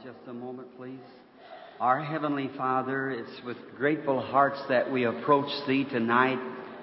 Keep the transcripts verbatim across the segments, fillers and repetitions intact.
just a moment, please. Our Heavenly Father, it's with grateful hearts that we approach Thee tonight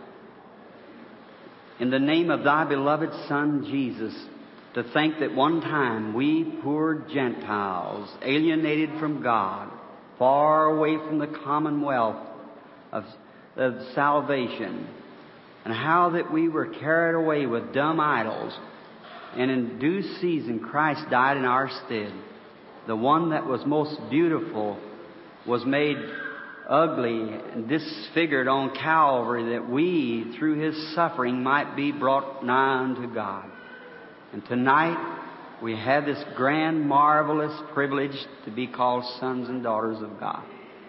in the name of Thy beloved Son, Jesus, to think that one time we poor Gentiles, alienated from God, far away from the commonwealth of, of salvation, and how that we were carried away with dumb idols, and in due season Christ died in our stead. The one that was most beautiful was made ugly and disfigured on Calvary, that we, through His suffering, might be brought nigh unto God. And tonight we have this grand, marvelous privilege to be called sons and daughters of God.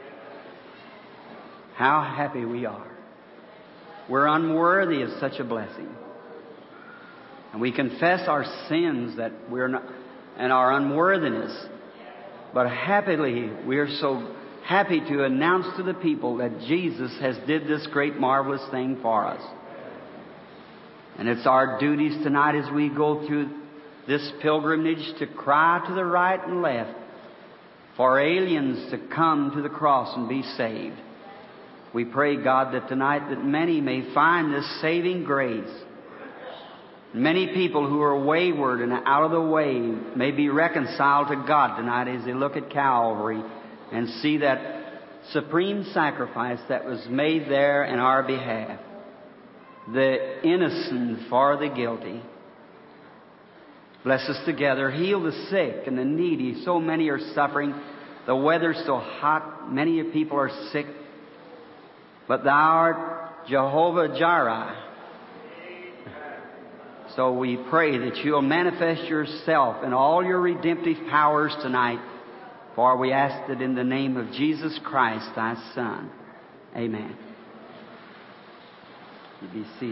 How happy we are. We're unworthy of such a blessing. And we confess our sins that we're not, and our unworthiness. But happily, we are so happy to announce to the people that Jesus has did this great, marvelous thing for us. And it's our duties tonight as we go through this pilgrimage to cry to the right and left for aliens to come to the cross and be saved. We pray, God, that tonight that many may find this saving grace. Many people who are wayward and out of the way may be reconciled to God tonight as they look at Calvary and see that supreme sacrifice that was made there in our behalf. The innocent for the guilty. Bless us together. Heal the sick and the needy. So many are suffering. The weather's so hot. Many people are sick. But Thou art Jehovah Jireh. So we pray that You'll manifest Yourself in all Your redemptive powers tonight. For we ask it in the name of Jesus Christ, Thy Son. Amen. You be seated.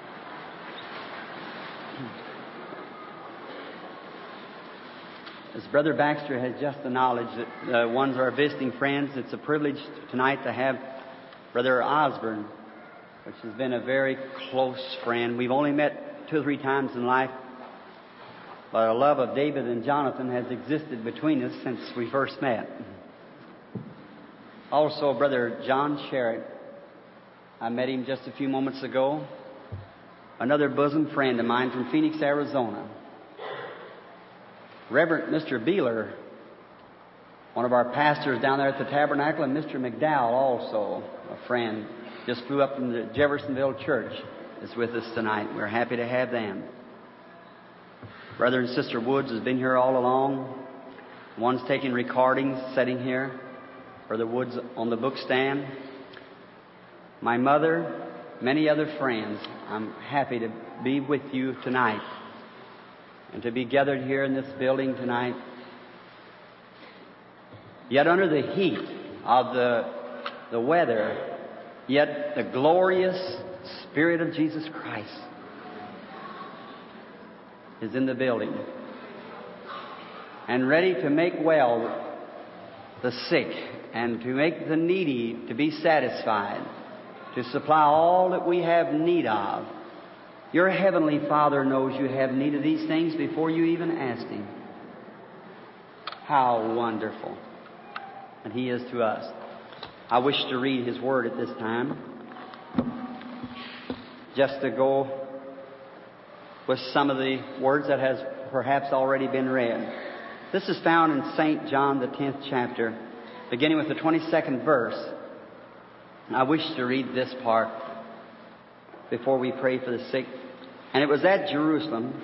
As Brother Baxter has just acknowledged that uh, ones are visiting friends, it's a privilege tonight to have Brother Osborne, which has been a very close friend. We've only met two or three times in life, but a love of David and Jonathan has existed between us since we first met. Also, Brother John Sherritt. I met him just a few moments ago. Another bosom friend of mine from Phoenix, Arizona. Reverend Mister Beeler, one of our pastors down there at the Tabernacle, and Mister McDowell, also a friend, just flew up from the Jeffersonville Church, is with us tonight. We're happy to have them. Brother and Sister Woods has been here all along. One's taking recordings, sitting here. Brother Woods on the book stand. My mother, many other friends. I'm happy to be with you tonight and to be gathered here in this building tonight. Yet under the heat of the, the weather, yet the glorious Spirit of Jesus Christ is in the building and ready to make well the sick and to make the needy to be satisfied, to supply all that we have need of. Your Heavenly Father knows you have need of these things before you even ask Him. How wonderful that He is to us. I wish to read His Word at this time, just to go with some of the words that has perhaps already been read. This is found in Saint John, the tenth chapter, beginning with the twenty-second verse. I wish to read this part before we pray for the sick. And it was at Jerusalem,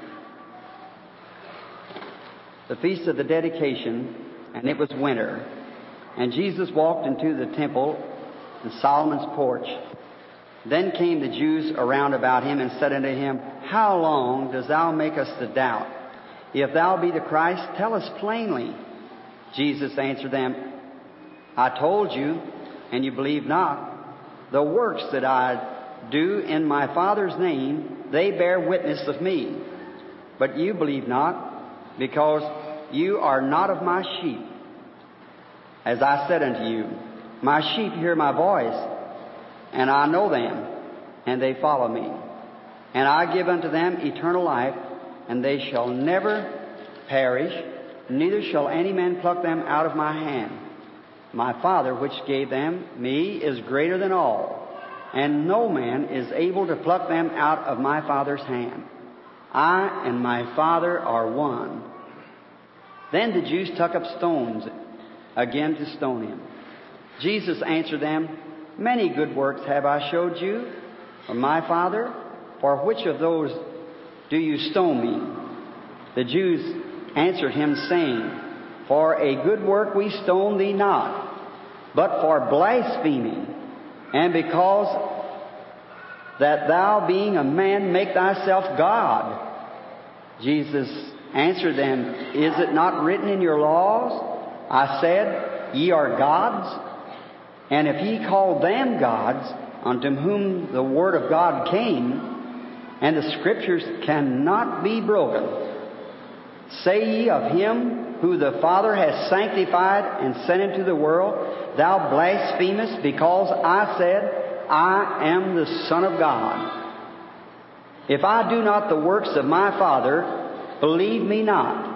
the feast of the dedication, and it was winter. And Jesus walked into the temple in Solomon's porch. Then came the Jews around about Him and said unto Him, How long dost Thou make us to doubt? If Thou be the Christ, tell us plainly. Jesus answered them, I told you, and you believe not. The works that I do in my Father's name, they bear witness of me. But you believe not, because you are not of my sheep. As I said unto you, my sheep hear my voice, and I know them, and they follow me. And I give unto them eternal life, and they shall never perish, neither shall any man pluck them out of my hand. My Father, which gave them me, is greater than all, and no man is able to pluck them out of my Father's hand. I and my Father are one. Then the Jews took up stones again to stone him. Jesus answered them, Many good works have I showed you from my Father. For which of those do you stone me? The Jews answered him, saying, For a good work we stone thee not, but for blasphemy, and because that thou, being a man, make thyself God. Jesus answered them, Is it not written in your laws? I said, Ye are gods. And if ye call them gods, unto whom the word of God came, and the Scriptures cannot be broken, say ye of him who the Father has sanctified and sent into the world, Thou blasphemest, because I said, I am the Son of God. If I do not the works of my Father, believe me not.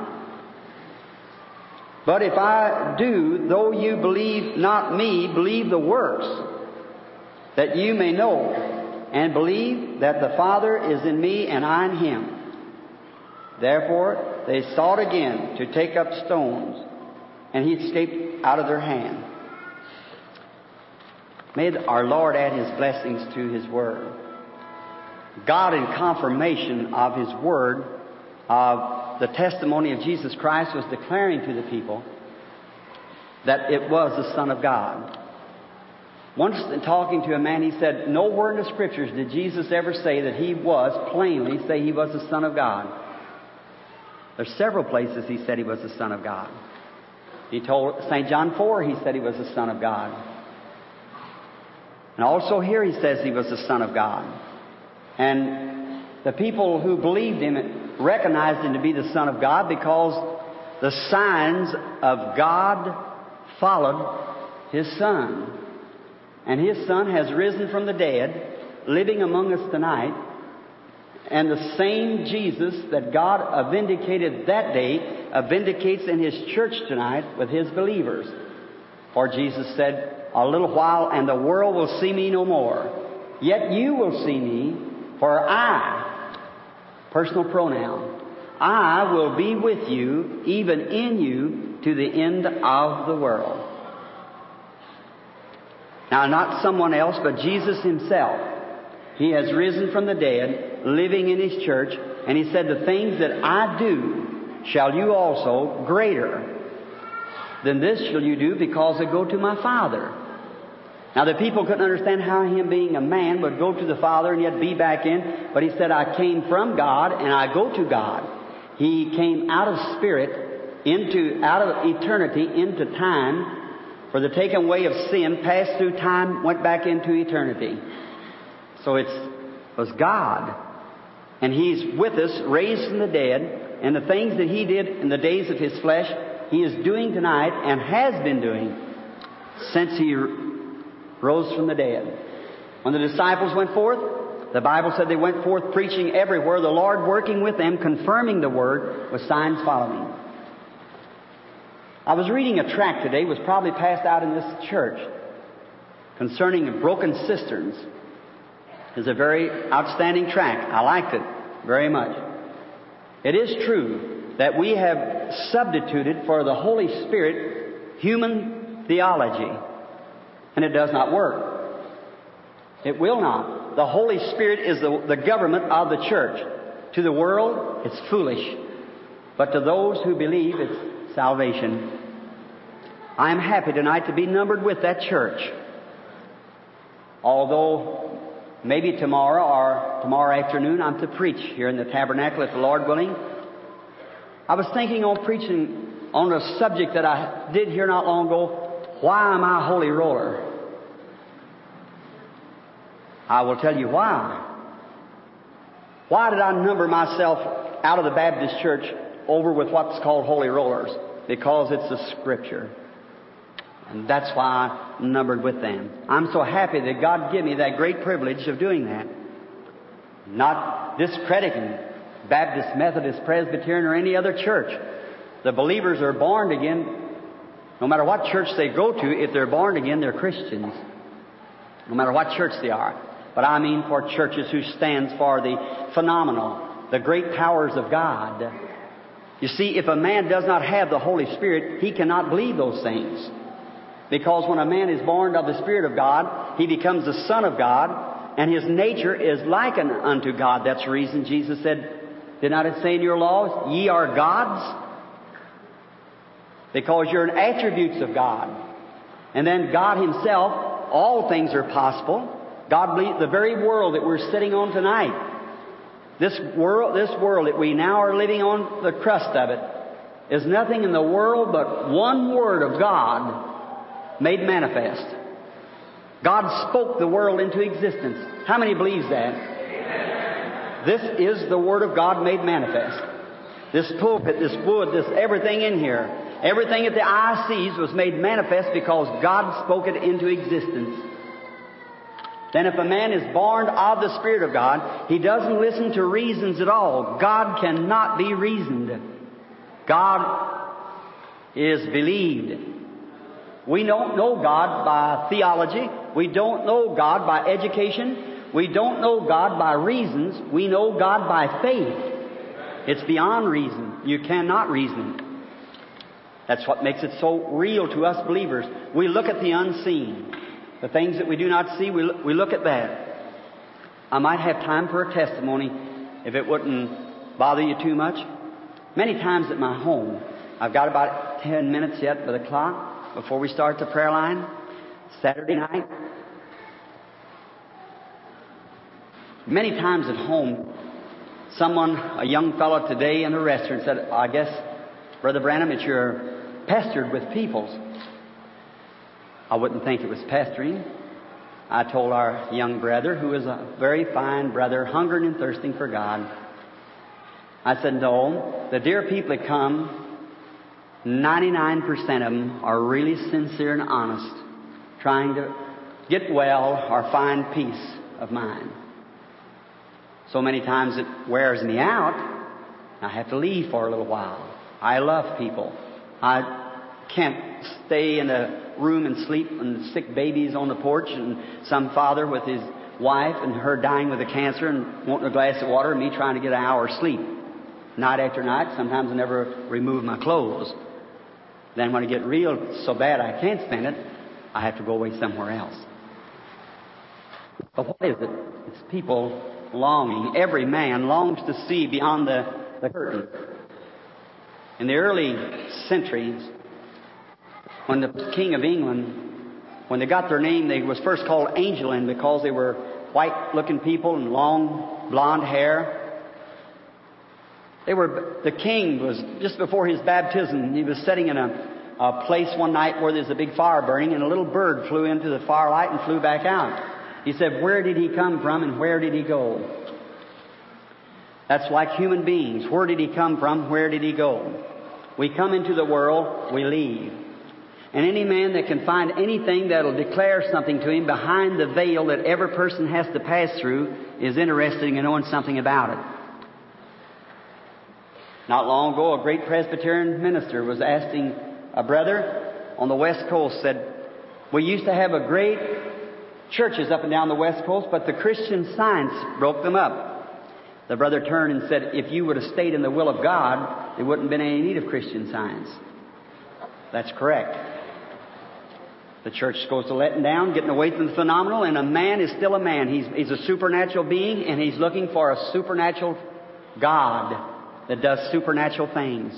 But if I do, though you believe not me, believe the works, that you may know, and believe that the Father is in me and I in him. Therefore they sought again to take up stones, and he escaped out of their hand. May our Lord add His blessings to His Word. God, in confirmation of His Word, of the testimony of Jesus Christ, was declaring to the people that it was the Son of God. Once, in talking to a man, he said, nowhere in the Scriptures did Jesus ever say that He was, plainly say He was the Son of God. There's several places He said He was the Son of God. He told Saint John four, He said He was the Son of God. And also here He says He was the Son of God. And the people who believed Him recognized Him to be the Son of God because the signs of God followed His Son. And His Son has risen from the dead, living among us tonight. And the same Jesus that God vindicated that day vindicates in His church tonight with His believers. For Jesus said, a little while and the world will see me no more. Yet you will see me, for I, personal pronoun, I will be with you, even in you, to the end of the world. Now, not someone else, but Jesus Himself. He has risen from the dead, living in His church, and He said, the things that I do shall you also, greater than this shall you do, because I go to my Father. Now, the people couldn't understand how Him being a man would go to the Father and yet be back in, but He said, I came from God and I go to God. He came out of spirit, into out of eternity into time, for the taking away of sin, passed through time, went back into eternity. So it's, it was God. And He's with us, raised from the dead, and the things that He did in the days of His flesh, He is doing tonight and has been doing since He rose from the dead. When the disciples went forth, the Bible said they went forth preaching everywhere, the Lord working with them, confirming the Word, with signs following. I was reading a tract today, was probably passed out in this church, concerning broken cisterns. It's a very outstanding tract. I liked it very much. It is true that we have substituted for the Holy Spirit human theology. And it does not work. It will not. The Holy Spirit is the, the government of the church. To the world, it's foolish. But to those who believe, it's salvation. I am happy tonight to be numbered with that church. Although maybe tomorrow or tomorrow afternoon I'm to preach here in the tabernacle, if the Lord willing. I was thinking on preaching on a subject that I did here not long ago. Why am I a holy roller? I will tell you why. Why did I number myself out of the Baptist church over with what's called holy rollers? Because it's the Scripture. And that's why I'm numbered with them. I'm so happy that God gave me that great privilege of doing that. Not discrediting Baptist, Methodist, Presbyterian, or any other church. The believers are born again. No matter what church they go to, if they're born again, they're Christians. No matter what church they are. But I mean for churches who stands for the phenomenal, the great powers of God. You see, if a man does not have the Holy Spirit, he cannot believe those things. Because when a man is born of the Spirit of God, he becomes the Son of God, and his nature is likened unto God. That's the reason Jesus said, did not it say in your laws, ye are gods? Because you're an attributes of God. And then God Himself, all things are possible. God believes the very world that we're sitting on tonight. This world, this world that we now are living on, the crust of it, is nothing in the world but one Word of God made manifest. God spoke the world into existence. How many believes that? Amen. This is the Word of God made manifest. This pulpit, this wood, this everything in here, everything that the eye sees was made manifest because God spoke it into existence. Then if a man is born of the Spirit of God, he doesn't listen to reasons at all. God cannot be reasoned. God is believed. We don't know God by theology. We don't know God by education. We don't know God by reasons. We know God by faith. It's beyond reason. You cannot reason it. That's what makes it so real to us believers. We look at the unseen. The things that we do not see, we, we look at that. I might have time for a testimony if it wouldn't bother you too much. Many times at my home, I've got about ten minutes yet by the clock before we start the prayer line. Saturday night. Many times at home, someone, a young fellow today in a restaurant said, I guess, Brother Branham, it's you're pestered with peoples. I wouldn't think it was pestering. I told our young brother, who is a very fine brother, hungering and thirsting for God, I said, no, the dear people that come, ninety-nine percent of them are really sincere and honest, trying to get well or find peace of mind. So many times it wears me out. I have to leave for a little while. I love people. I can't stay in a room and sleep and sick babies on the porch and some father with his wife and her dying with a cancer and wanting a glass of water and me trying to get an hour's sleep. Night after night, sometimes I never remove my clothes. Then when I get real so bad I can't stand it, I have to go away somewhere else. But what is it? It's people longing. Every man longs to see beyond the, the curtain. In the early centuries, when the King of England, when they got their name, they was first called Angelin because they were white-looking people and long blonde hair. They were, the king was, just before his baptism, he was sitting in a, a place one night where there's a big fire burning, and a little bird flew into the firelight and flew back out. He said, where did he come from and where did he go? That's like human beings. Where did he come from? Where did he go? We come into the world, we leave. And any man that can find anything that'll declare something to him behind the veil that every person has to pass through is interested in knowing something about it. Not long ago, a great Presbyterian minister was asking a brother on the West Coast, said, we used to have a great churches up and down the West Coast, but the Christian Science broke them up. The brother turned and said, if you would have stayed in the will of God, there wouldn't have been any need of Christian Science. That's correct. The church goes to letting down, getting away from the phenomenal, and a man is still a man. He's, he's a supernatural being, and he's looking for a supernatural God that does supernatural things.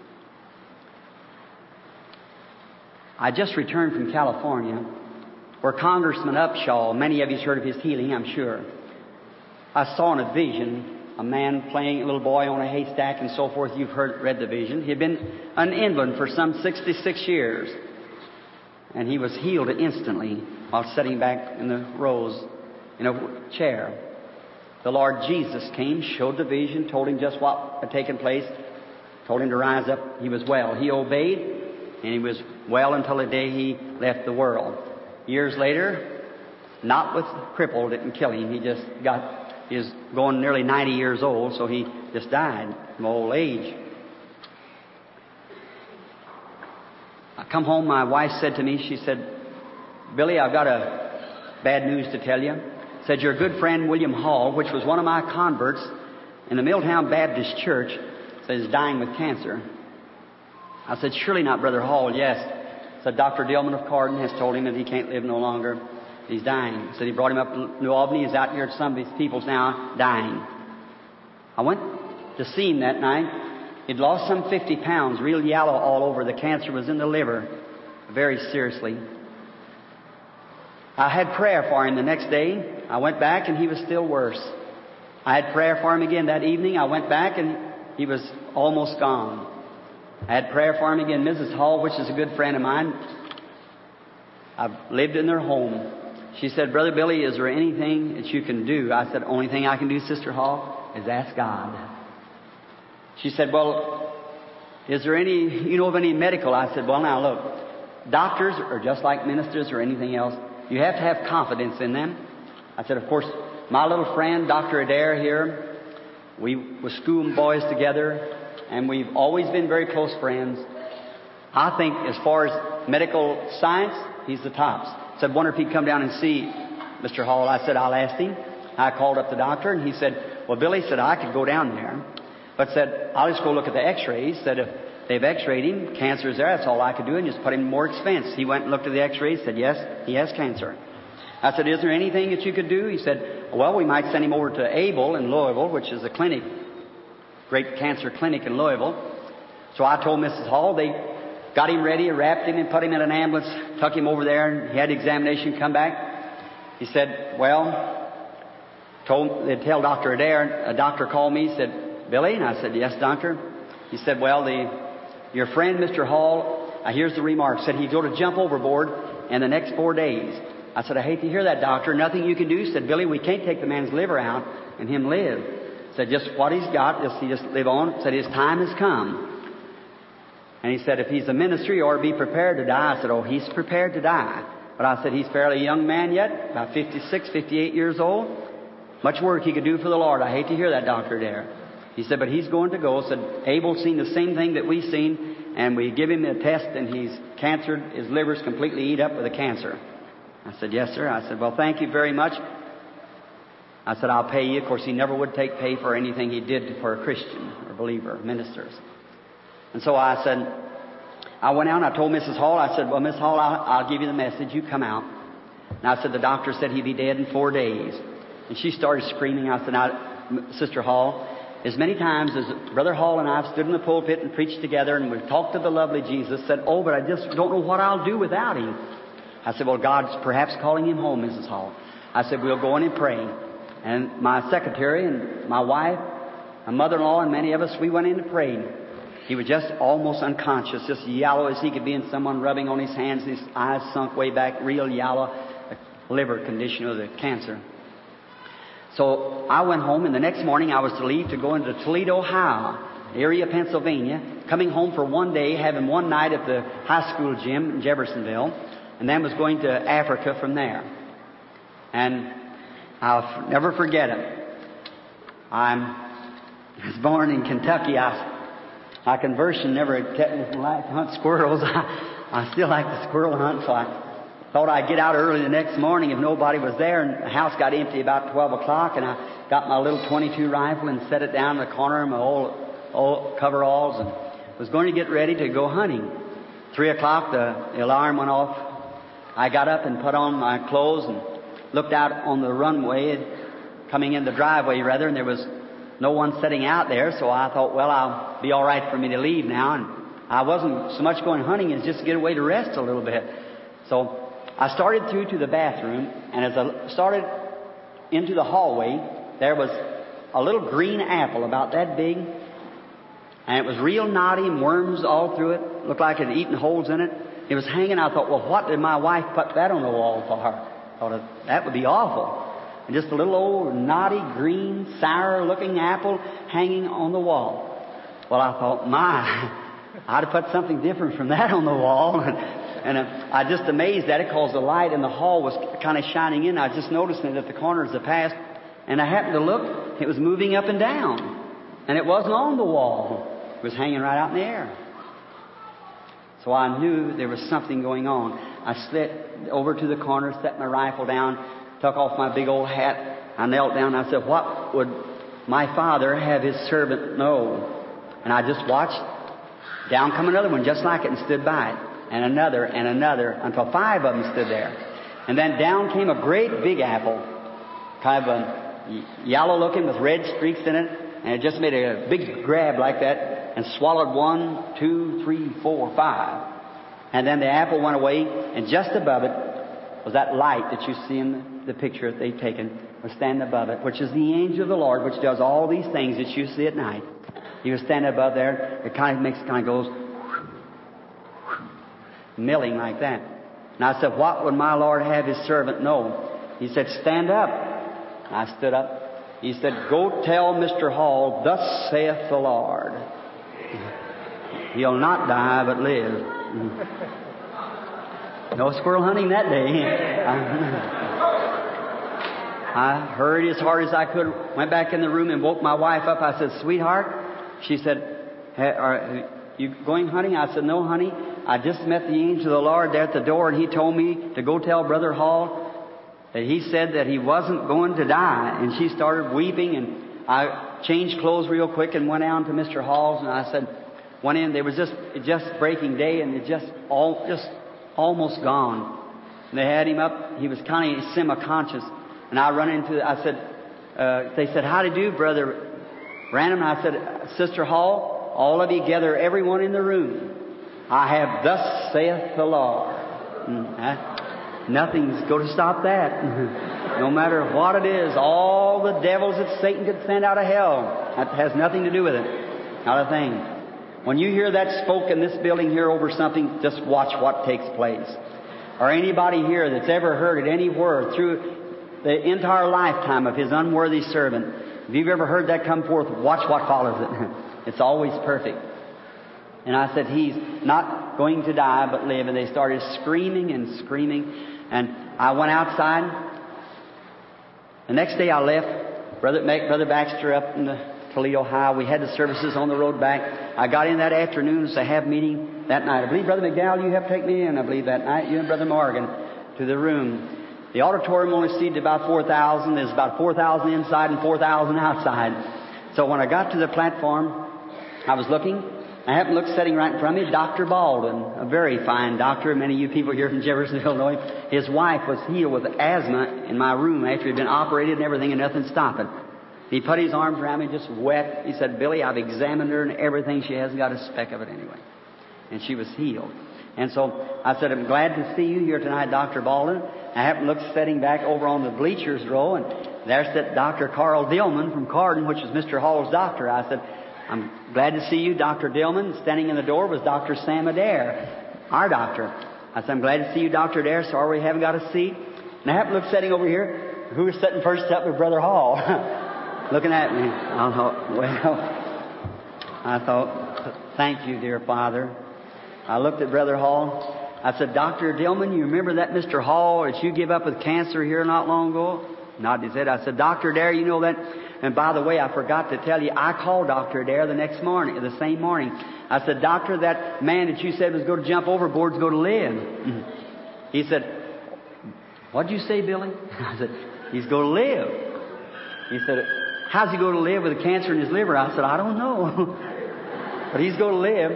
I just returned from California, where Congressman Upshaw, many of you's heard of his healing, I'm sure. I saw in a vision a man playing a little boy on a haystack and so forth. You've heard, read the vision. He had been an invalid for some sixty-six years. And he was healed instantly while sitting back in the rows in a chair. The Lord Jesus came, showed the vision, told him just what had taken place, told him to rise up. He was well. He obeyed, and he was well until the day he left the world. Years later, not with cripple, didn't kill him. He just got, he was going nearly ninety years old, so he just died from old age. come home, my wife said to me, she said, Billy, I've got a bad news to tell you. Said, your good friend William Hall, which was one of my converts in the Milltown Baptist Church, says he's dying with cancer. I said, surely not Brother Hall. Yes. Said, Doctor Dillman of Cardin has told him that he can't live no longer. He's dying. Said he brought him up to New Albany. He's out here at some of his people's now dying. I went to see him that night. He'd lost some fifty pounds, real yellow all over. The cancer was in the liver, very seriously. I had prayer for him the next day. I went back and he was still worse. I had prayer for him again that evening. I went back and he was almost gone. I had prayer for him again. Missus Hall, which is a good friend of mine, I've lived in their home. She said, Brother Billy, is there anything that you can do? I said, only thing I can do, Sister Hall, is ask God. She said, well, is there any, you know of any medical? I said, well, now look, doctors are just like ministers or anything else. You have to have confidence in them. I said, of course, my little friend, Doctor Adair here, we were school boys together, and we've always been very close friends. I think as far as medical science, he's the tops. I said, wonder if he'd come down and see Mister Hall. I said, I'll ask him. I called up the doctor, and he said, well, Billy said, I could go down there. But said, I'll just go look at the x-rays. Said, if they've x-rayed him, cancer's there, that's all I could do, and just put him in more expense. He went and looked at the x-rays, said, yes, he has cancer. I said, is there anything that you could do? He said, well, we might send him over to Abel in Louisville, which is a clinic, great cancer clinic in Louisville. So I told Missus Hall, they got him ready, wrapped him and put him in an ambulance, took him over there, and he had examination come back. He said, well, told, they'd tell Doctor Adair. A doctor called me, said, Billy? And I said, yes, doctor. He said, well, the your friend, Mister Hall, uh, here's the remark, said he'd go to jump overboard in the next four days. I said, I hate to hear that, doctor. Nothing you can do. Said, Billy, we can't take the man's liver out and him live. Said, just what he's got, just, he just live on. Said, his time has come. And he said, if he's a minister, he ought to be prepared to die. I said, oh, he's prepared to die. But I said, he's a fairly young man yet, about fifty-six, fifty-eight years old. Much work he could do for the Lord. I hate to hear that, Doctor there. He said, but he's going to go. Said, Abel's seen the same thing that we've seen, and we give him a test, and he's cancered. His liver's completely eat up with a cancer. I said, yes, sir. I said, well, thank you very much. I said, I'll pay you. Of course, he never would take pay for anything he did for a Christian or believer, ministers. And so I said, I went out and I told Missus Hall, I said, well, Miss Hall, I'll, I'll give you the message. You come out. And I said, the doctor said he'd be dead in four days. And she started screaming. I said, now, Sister Hall, as many times as Brother Hall and I have stood in the pulpit and preached together and we've talked to the lovely Jesus, said, oh, but I just don't know what I'll do without him. I said, well, God's perhaps calling him home, Missus Hall. I said, we'll go in and pray. And my secretary and my wife, my mother-in-law, and many of us, we went in and prayed. He was just almost unconscious, just yellow as he could be, and someone rubbing on his hands, his eyes sunk way back, real yellow, a liver condition of the cancer. So I went home, and the next morning I was to leave to go into Toledo, Ohio, area, Pennsylvania, coming home for one day, having one night at the high school gym in Jeffersonville, and then was going to Africa from there. And I'll never forget it. I'm, I was born in Kentucky. I, my conversion never kept me from life to hunt squirrels. I, I still like to squirrel hunt, so I thought I'd get out early the next morning if nobody was there. And the house got empty about twelve o'clock, and I got my little twenty-two rifle and set it down in the corner of my old, old coveralls and was going to get ready to go hunting. Three o'clock, the, the alarm went off. I got up and put on my clothes and looked out on the runway, coming in the driveway rather, and there was no one sitting out there, so I thought, well, I'll be all right for me to leave now. And I wasn't so much going hunting as just to get away to rest a little bit. So I started through to the bathroom, and as I started into the hallway, there was a little green apple about that big, and it was real knotty and worms all through it. Looked like it had eaten holes in it. It was hanging. I thought, well, what did my wife put that on the wall for? I thought, that would be awful. And just a little old knotty, green, sour-looking apple hanging on the wall. Well, I thought, my, I'd have put something different from that on the wall. And, and uh, I just amazed at it because the light in the hall was kind of shining in. I was just noticing it at the corners of the path. And I happened to look. It was moving up and down. And it wasn't on the wall. It was hanging right out in the air. So I knew there was something going on. I slid over to the corner, set my rifle down, took off my big old hat. I knelt down and I said, what would my Father have His servant know? And I just watched. Down come another one just like it and stood by it. And another and another until five of them stood there. And then down came a great big apple, kind of a yellow looking with red streaks in it. And it just made a big grab like that and swallowed one, two, three, four, five. And then the apple went away, and just above it was that light that you see in the picture that they've taken, was standing above it, which is the angel of the Lord, which does all these things that you see at night. He was standing above there. It kind of makes, kind of goes milling like that. And I said, what would my Lord have His servant know? He said, stand up. I stood up. He said, go tell Mister Hall, thus saith the Lord. He'll not die but live. No squirrel hunting that day. I hurried as hard as I could, went back in the room and woke my wife up. I said, sweetheart. She said, hey, are you going hunting? I said, no, honey. I just met the angel of the Lord there at the door, and he told me to go tell Brother Hall that he said that he wasn't going to die. And she started weeping, and I changed clothes real quick and went down to Mister Hall's, and I said, went in. There was just just breaking day, and it just all just almost gone. And they had him up. He was kind of semi-conscious, and I run into. I said, uh, they said, how do you do, Brother Branham? And I said, Sister Hall, all of you gather everyone in the room. I have thus saith the Lord. Mm-hmm. Nothing's going to stop that. No matter what it is, all the devils that Satan could send out of hell, that has nothing to do with it. Not a thing. When you hear that spoke in this building here over something, just watch what takes place. Or anybody here that's ever heard it anywhere through the entire lifetime of His unworthy servant, if you've ever heard that come forth, watch what follows it. It's always perfect. And I said, he's not going to die but live. And they started screaming and screaming. And I went outside. The next day I left. Brother, Brother Baxter up in the Toledo High. We had the services on the road back. I got in that afternoon to have meeting that night. I believe Brother McDowell, you helped take me in. I believe that night, you and Brother Morgan, to the room. The auditorium only seated about four thousand. There's about four thousand inside and four thousand outside. So when I got to the platform, I was looking. I happened to look sitting right in front of me, Doctor Baldwin, a very fine doctor. Many of you people here from Jeffersonville know him. His wife was healed with asthma in my room after he'd been operated and everything, and nothing stopping. He put his arms around me, just wept. He said, Billy, I've examined her and everything. She hasn't got a speck of it anyway. And she was healed. And so I said, I'm glad to see you here tonight, Doctor Baldwin. I happened to look sitting back over on the bleachers row, and there sat Doctor Carl Dillman from Cardin, which is Mister Hall's doctor. I said, I'm glad to see you, Doctor Dillman. Standing in the door was Doctor Sam Adair, our doctor. I said, I'm glad to see you, Doctor Adair. Sorry we haven't got a seat. And I happened to look sitting over here. Who was sitting first up with Brother Hall? Looking at me. I thought, well, I thought, thank you, dear Father. I looked at Brother Hall. I said, Doctor Dillman, you remember that Mister Hall that you gave up with cancer here not long ago? Nodded his head. I said, Doctor Adair, you know that? And by the way, I forgot to tell you, I called Doctor Adair the next morning, the same morning. I said, Doctor, that man that you said was going to jump overboard is going to live. He said, what'd you say, Billy? I said, he's going to live. He said, how's he going to live with a cancer in his liver? I said, I don't know. But he's going to live.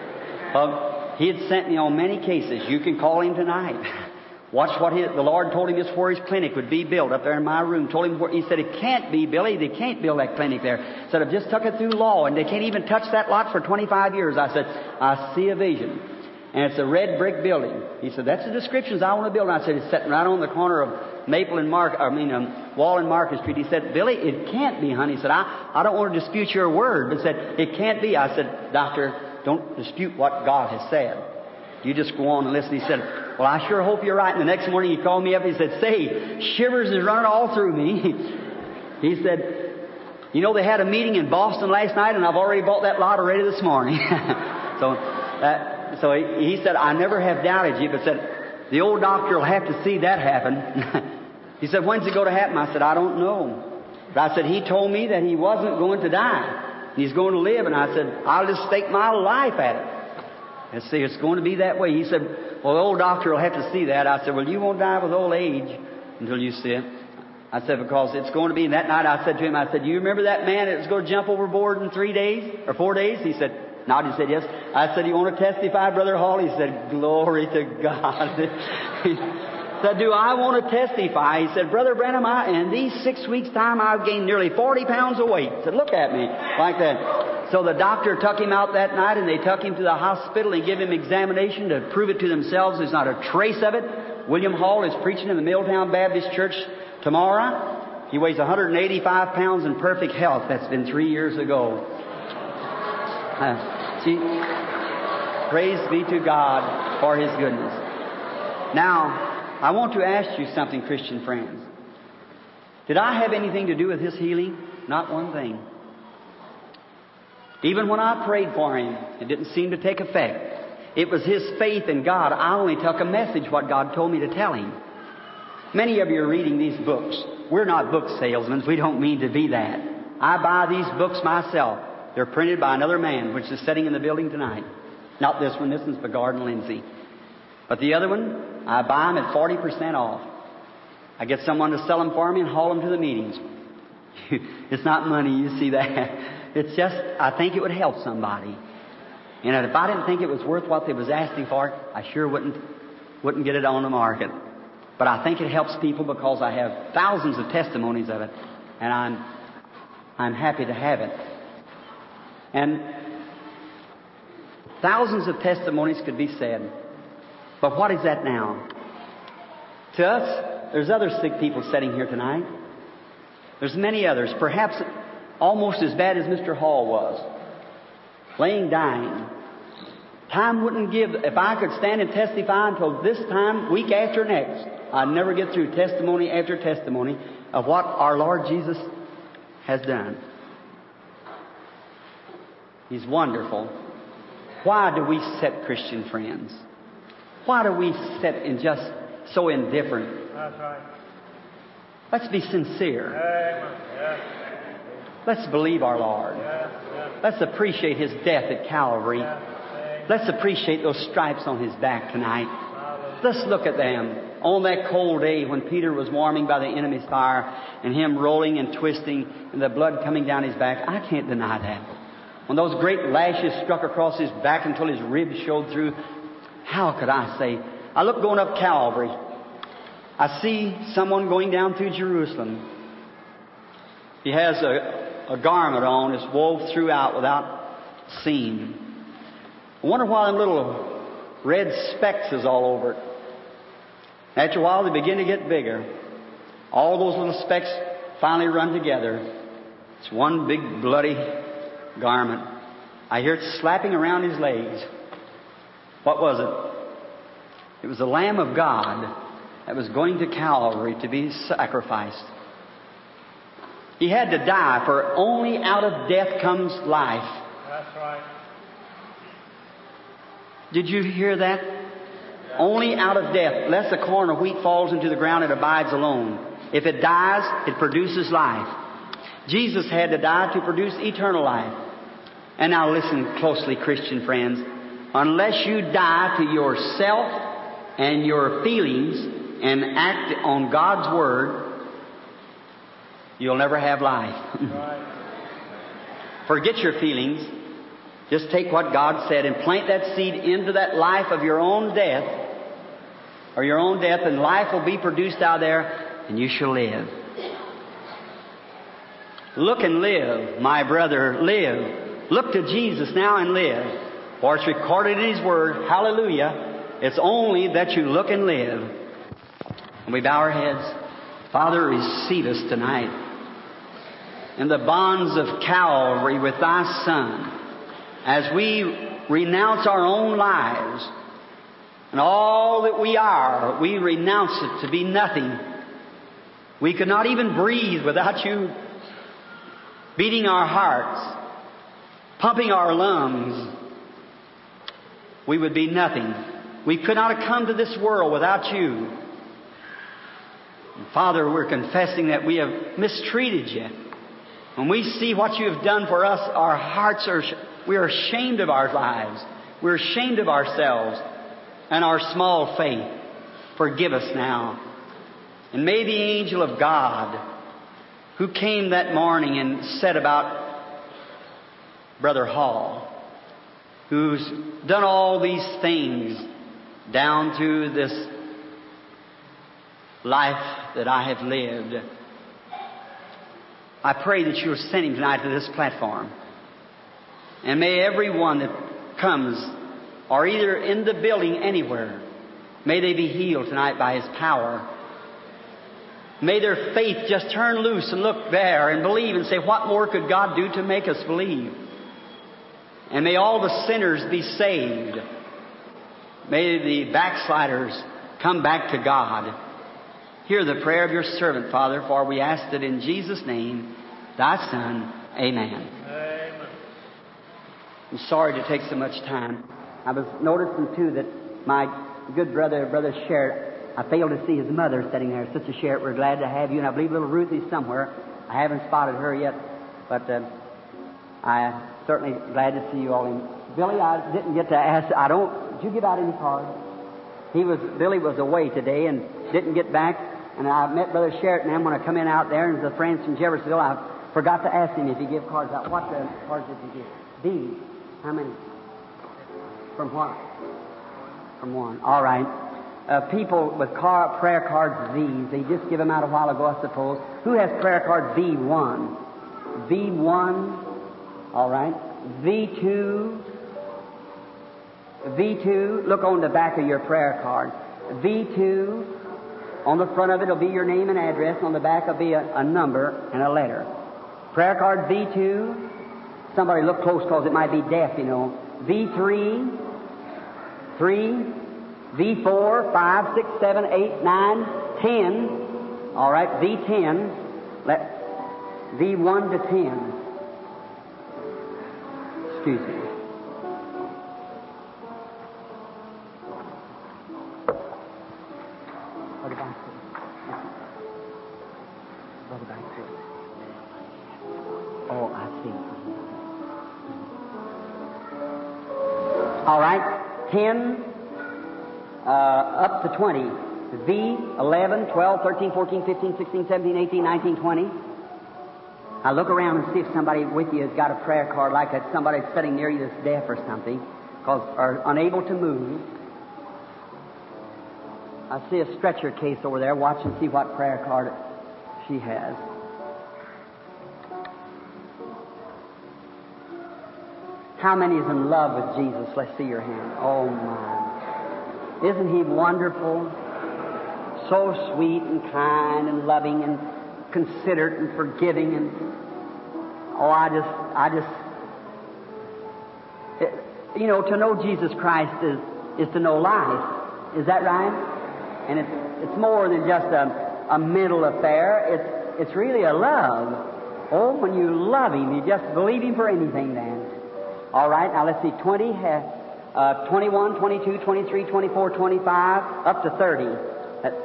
Well, he had sent me on many cases. You can call him tonight. Watch what he, the Lord told him is where his clinic would be built up there in my room. Told him where, he said, it can't be, Billy. They can't build that clinic there. Said, I've just took it through law, and they can't even touch that lot for twenty-five years. I said, I see a vision. And it's a red brick building. He said, that's the descriptions I want to build. And I said, it's sitting right on the corner of Maple and Mark, I mean, um, Wall and Market Street. He said, Billy, it can't be, honey. He said, I, I don't want to dispute your word. But said, it can't be. I said, Doctor, don't dispute what God has said. You just go on and listen. He said, well, I sure hope you're right. And the next morning he called me up. He said, say, shivers is running all through me. He said, you know, they had a meeting in Boston last night, and I've already bought that lot already this morning. so that, so he, he said, I never have doubted you, but said, the old doctor will have to see that happen. He said, when's it going to happen? I said, I don't know. But I said, he told me that he wasn't going to die. He's going to live. And I said, I'll just stake my life at it. And see, it's going to be that way. He said, well, the old doctor will have to see that. I said, well, you won't die with old age until you see it. I said, because it's going to be. And that night I said to him, I said, you remember that man that was going to jump overboard in three days or four days? He said, no. He said, yes. I said, you want to testify, Brother Hall? He said, glory to God. He said, do I want to testify? He said, Brother Branham, I, in these six weeks' time, I've gained nearly forty pounds of weight. He said, look at me, like that. So the doctor took him out that night, and they took him to the hospital and gave him examination to prove it to themselves. There's not a trace of it. William Hall is preaching in the Milltown Baptist Church tomorrow. He weighs one hundred eighty-five pounds in perfect health. That's been three years ago. Uh, see, praise be to God for His goodness. Now, I want to ask you something, Christian friends. Did I have anything to do with his healing? Not one thing. Even when I prayed for him, it didn't seem to take effect. It was his faith in God. I only took a message, what God told me to tell him. Many of you are reading these books. We're not book salesmen. We don't mean to be that. I buy these books myself. They're printed by another man, which is sitting in the building tonight. Not this one. This one's for Gordon Lindsay. But the other one, I buy them at forty percent off. I get someone to sell them for me and haul them to the meetings. It's not money, you see that. It's just, I think it would help somebody. And if I didn't think it was worth what they was asking for, I sure wouldn't wouldn't get it on the market. But I think it helps people because I have thousands of testimonies of it, and I'm I'm happy to have it. And thousands of testimonies could be said. But what is that now? To us, there's other sick people sitting here tonight. There's many others, perhaps almost as bad as Mister Hall was, laying dying. Time wouldn't give. If I could stand and testify until this time, week after next, I'd never get through testimony after testimony of what our Lord Jesus has done. He's wonderful. Why do we sit, Christian friends? Why do we sit in just so indifferent? That's right. Let's be sincere. Amen. Yeah. Let's believe our Lord. Yeah. Yeah. Let's appreciate His death at Calvary. Yeah. Let's appreciate those stripes on His back tonight. Let's look at them. On that cold day when Peter was warming by the enemy's fire and him rolling and twisting and the blood coming down his back, I can't deny that. When those great lashes struck across his back until his ribs showed through, how could I say? I look going up Calvary. I see someone going down through Jerusalem. He has a, a garment on. It's wove throughout without seam. I wonder why them little red specks is all over it. After a while, they begin to get bigger. All those little specks finally run together. It's one big bloody garment. I hear it slapping around his legs. What was it? It was the Lamb of God that was going to Calvary to be sacrificed. He had to die, for only out of death comes life. That's right. Did you hear that? Only out of death, lest a corn of wheat falls into the ground, it abides alone. If it dies, it produces life. Jesus had to die to produce eternal life. And now listen closely, Christian friends. Unless you die to yourself and your feelings and act on God's Word, you'll never have life. Forget your feelings. Just take what God said and plant that seed into that life of your own death, or your own death, and life will be produced out there, and you shall live. Look and live, my brother, live. Look to Jesus now and live. For it's recorded in His Word, hallelujah, it's only that you look and live. And we bow our heads. Father, receive us tonight in the bonds of Calvary with Thy Son, as we renounce our own lives and all that we are. We renounce it to be nothing. We could not even breathe without You beating our hearts, pumping our lungs. We would be nothing. We could not have come to this world without You. And Father, we're confessing that we have mistreated You. When we see what You have done for us, our hearts are, we are ashamed of our lives. We're ashamed of ourselves and our small faith. Forgive us now. And may the angel of God, who came that morning and said about Brother Hall, who's done all these things down through this life that I have lived, I pray that you'll send him tonight to this platform. And may everyone that comes, or either in the building anywhere, may they be healed tonight by His power. May their faith just turn loose and look there and believe and say, what more could God do to make us believe? And may all the sinners be saved. May the backsliders come back to God. Hear the prayer of your servant, Father, for we ask it in Jesus' name, Thy Son. Amen. Amen. I'm sorry to take so much time. I was noticing, too, that my good brother, Brother Sherritt, I failed to see his mother sitting there. Sister Sherritt, we're glad to have you. And I believe little Ruthie's somewhere. I haven't spotted her yet, but uh, I'm certainly glad to see you all. In. Billy, I didn't get to ask. I don't. Did you give out any cards? He was. Billy was away today and didn't get back. And I met Brother Sherritt and them when I come in out there, and the friends from Jeffersonville. I forgot to ask him if he gave cards out. What uh, cards did he give? These. How many? From what? From one. All right. Uh, people with car, prayer cards V's, they just give them out a while ago, I suppose. Who has prayer card V one? V one. All right. V two. V two. Look on the back of your prayer card. V two. On the front of it will be your name and address. On the back will be a, a number and a letter. Prayer card V two. Somebody look close because it might be deaf, you know. V three. three. V four, five, six, seven, eight, nine, ten. All right, V ten. Let V one to ten. Excuse me. What about this? What about this? Oh, I see. All right, ten. Uh, up to twenty. V, eleven, twelve, thirteen, fourteen, fifteen, sixteen, seventeen, eighteen, nineteen, twenty. I look around and see if somebody with you has got a prayer card like that. Somebody sitting near you that's deaf or something, because are unable to move. I see a stretcher case over there. Watch and see what prayer card she has. How many is in love with Jesus? Let's see your hand. Oh, my. Isn't He wonderful? So sweet and kind and loving and considerate and forgiving and oh, I just, I just, it, you know, to know Jesus Christ is is to know life. Is that right? And it's it's more than just a a mental affair. It's it's really a love. Oh, when you love Him, you just believe Him for anything. Then, all right. Now let's see, twenty. Uh, Uh, twenty-one, twenty-two, twenty-three, twenty-four, twenty-five, up to thirty. That's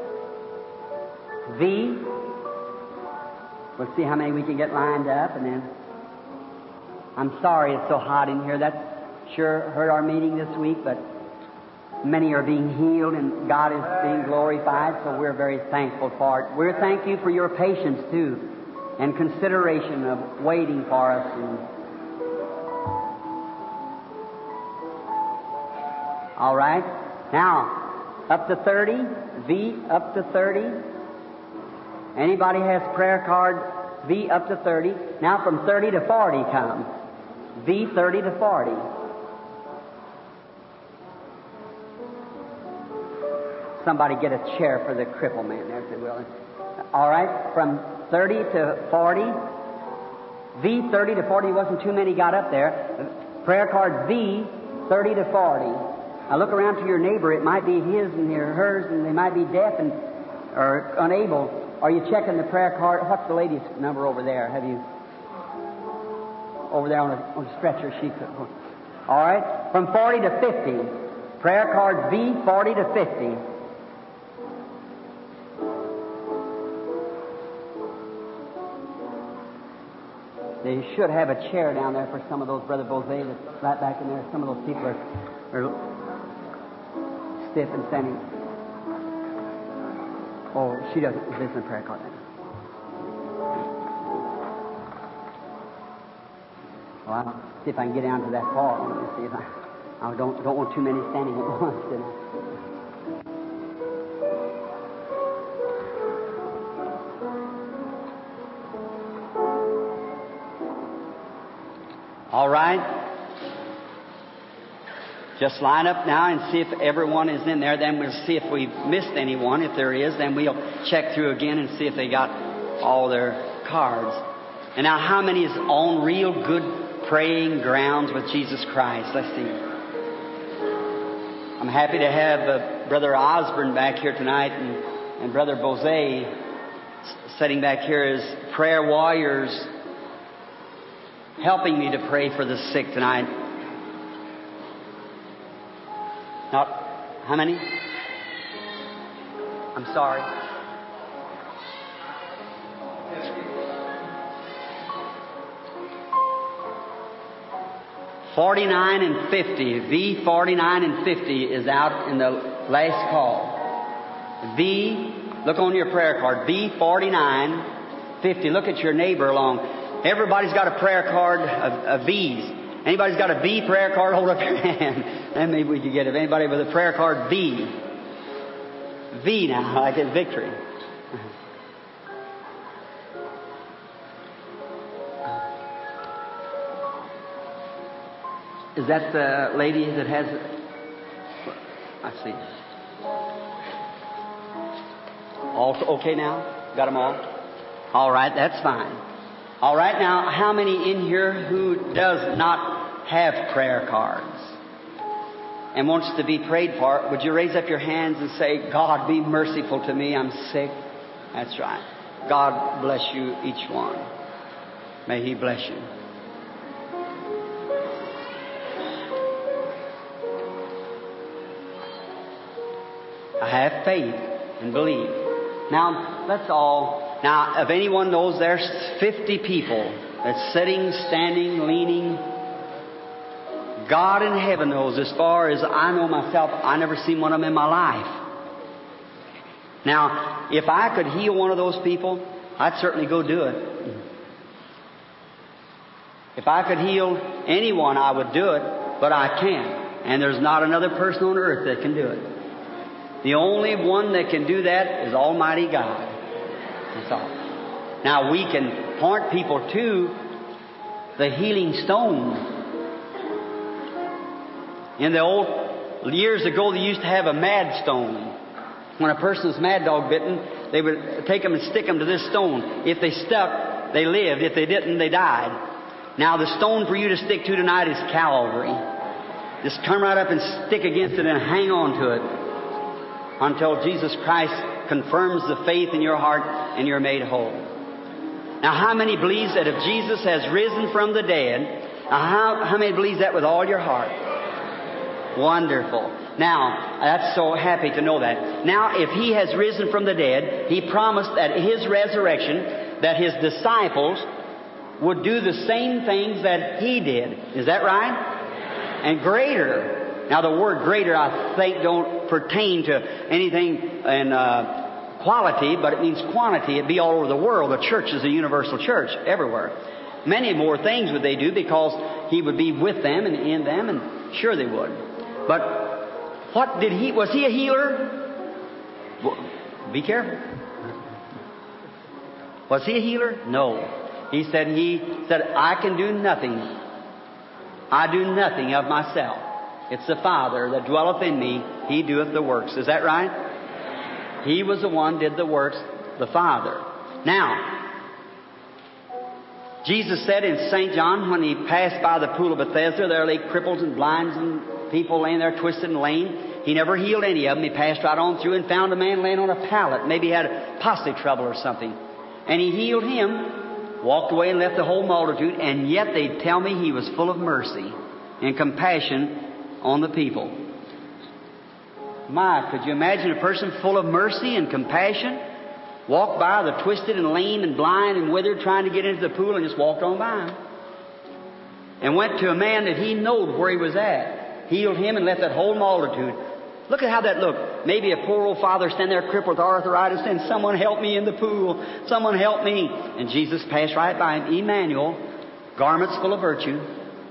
V. We'll see how many we can get lined up, and then I'm sorry it's so hot in here. That sure hurt our meeting this week, but many are being healed, and God is being glorified, so we're very thankful for it. We thank you for your patience, too, and consideration of waiting for us. And all right. Now, up to thirty. V, up to thirty. Anybody has prayer card V up to thirty. Now from thirty to forty come. V thirty to forty. Somebody get a chair for the cripple man there, if they will. All right. From thirty to forty. V thirty to forty. Wasn't too many got up there. Prayer card V thirty to forty. Now look around to your neighbor. It might be his and hers, and they might be deaf and or unable. Are you checking the prayer card? What's the lady's number over there? Have you over there on a, on a stretcher? She could. All right, from forty to fifty. Prayer card V forty to fifty. They should have a chair down there for some of those, Brother Bose, that's right back in there. Some of those people are Or stiff and standing. Oh, she doesn't. Is this in the prayer card then? Well, I'll see if I can get down to that far. Let me see if I. I don't don't want too many standing at once. You know? All right. Just line up now and see if everyone is in there. Then we'll see if we've missed anyone. If there is, then we'll check through again and see if they got all their cards. And now, how many is on real good praying grounds with Jesus Christ? Let's see. I'm happy to have uh, Brother Osborne back here tonight and, and Brother Bose sitting back here as prayer warriors, helping me to pray for the sick tonight. Not how many? I'm sorry. Forty-nine and fifty. V forty-nine and fifty is out in the last call. V, look on your prayer card. V forty-nine fifty. Look at your neighbor along. Everybody's got a prayer card of, of V's. Anybody's got a V prayer card, hold up your hand. And maybe we could get it. Anybody with a prayer card V. V now, like it's victory. Is that the lady that has it? I see. All okay now? Got them all? All right, that's fine. All right, now, how many in here who does not have prayer cards and wants to be prayed for? Would you raise up your hands and say, God, be merciful to me, I'm sick? That's right. God bless you, each one. May He bless you. I have faith and believe. Now, let's all... Now, if anyone knows, there's fifty people that's sitting, standing, leaning. God in heaven knows. As far as I know myself, I never seen one of them in my life. Now, if I could heal one of those people, I'd certainly go do it. If I could heal anyone, I would do it, but I can't. And there's not another person on earth that can do it. The only one that can do that is Almighty God. That's all. Now, we can point people to the healing stone. In the old years ago, they used to have a mad stone. When a person was mad dog bitten, they would take them and stick them to this stone. If they stuck, they lived. If they didn't, they died. Now, the stone for you to stick to tonight is Calvary. Just come right up and stick against it and hang on to it until Jesus Christ confirms the faith in your heart and you're made whole. Now, how many believes that if Jesus has risen from the dead, now how, how many believes that with all your heart? Wonderful. Now, that's so happy to know that. Now, if He has risen from the dead, He promised at His resurrection that His disciples would do the same things that He did. Is that right? And greater. Now, the word greater, I think, don't pertain to anything in uh, quality, but it means quantity. It'd be all over the world. The church is a universal church everywhere. Many more things would they do because He would be with them and in them, and sure they would. But what did He... Was He a healer? Well, be careful. Was He a healer? No. He said, He said, I can do nothing. I do nothing of myself. It's the Father that dwelleth in me. He doeth the works. Is that right? He was the one did the works, the Father. Now, Jesus said in Saint John, when He passed by the pool of Bethesda, there lay cripples and blinds and people laying there twisted and lame. He never healed any of them. He passed right on through and found a man laying on a pallet. Maybe he had a prostate trouble or something. And He healed him, walked away and left the whole multitude, and yet they tell me He was full of mercy and compassion on the people. My, could you imagine a person full of mercy and compassion walked by the twisted and lame and blind and withered trying to get into the pool and just walked on by him? And went to a man that he knowed where he was at. healed him and left that whole multitude. Look at how that looked. Maybe a poor old father standing there crippled with arthritis saying, someone help me in the pool. Someone help me. And Jesus passed right by him. Emmanuel, garments full of virtue.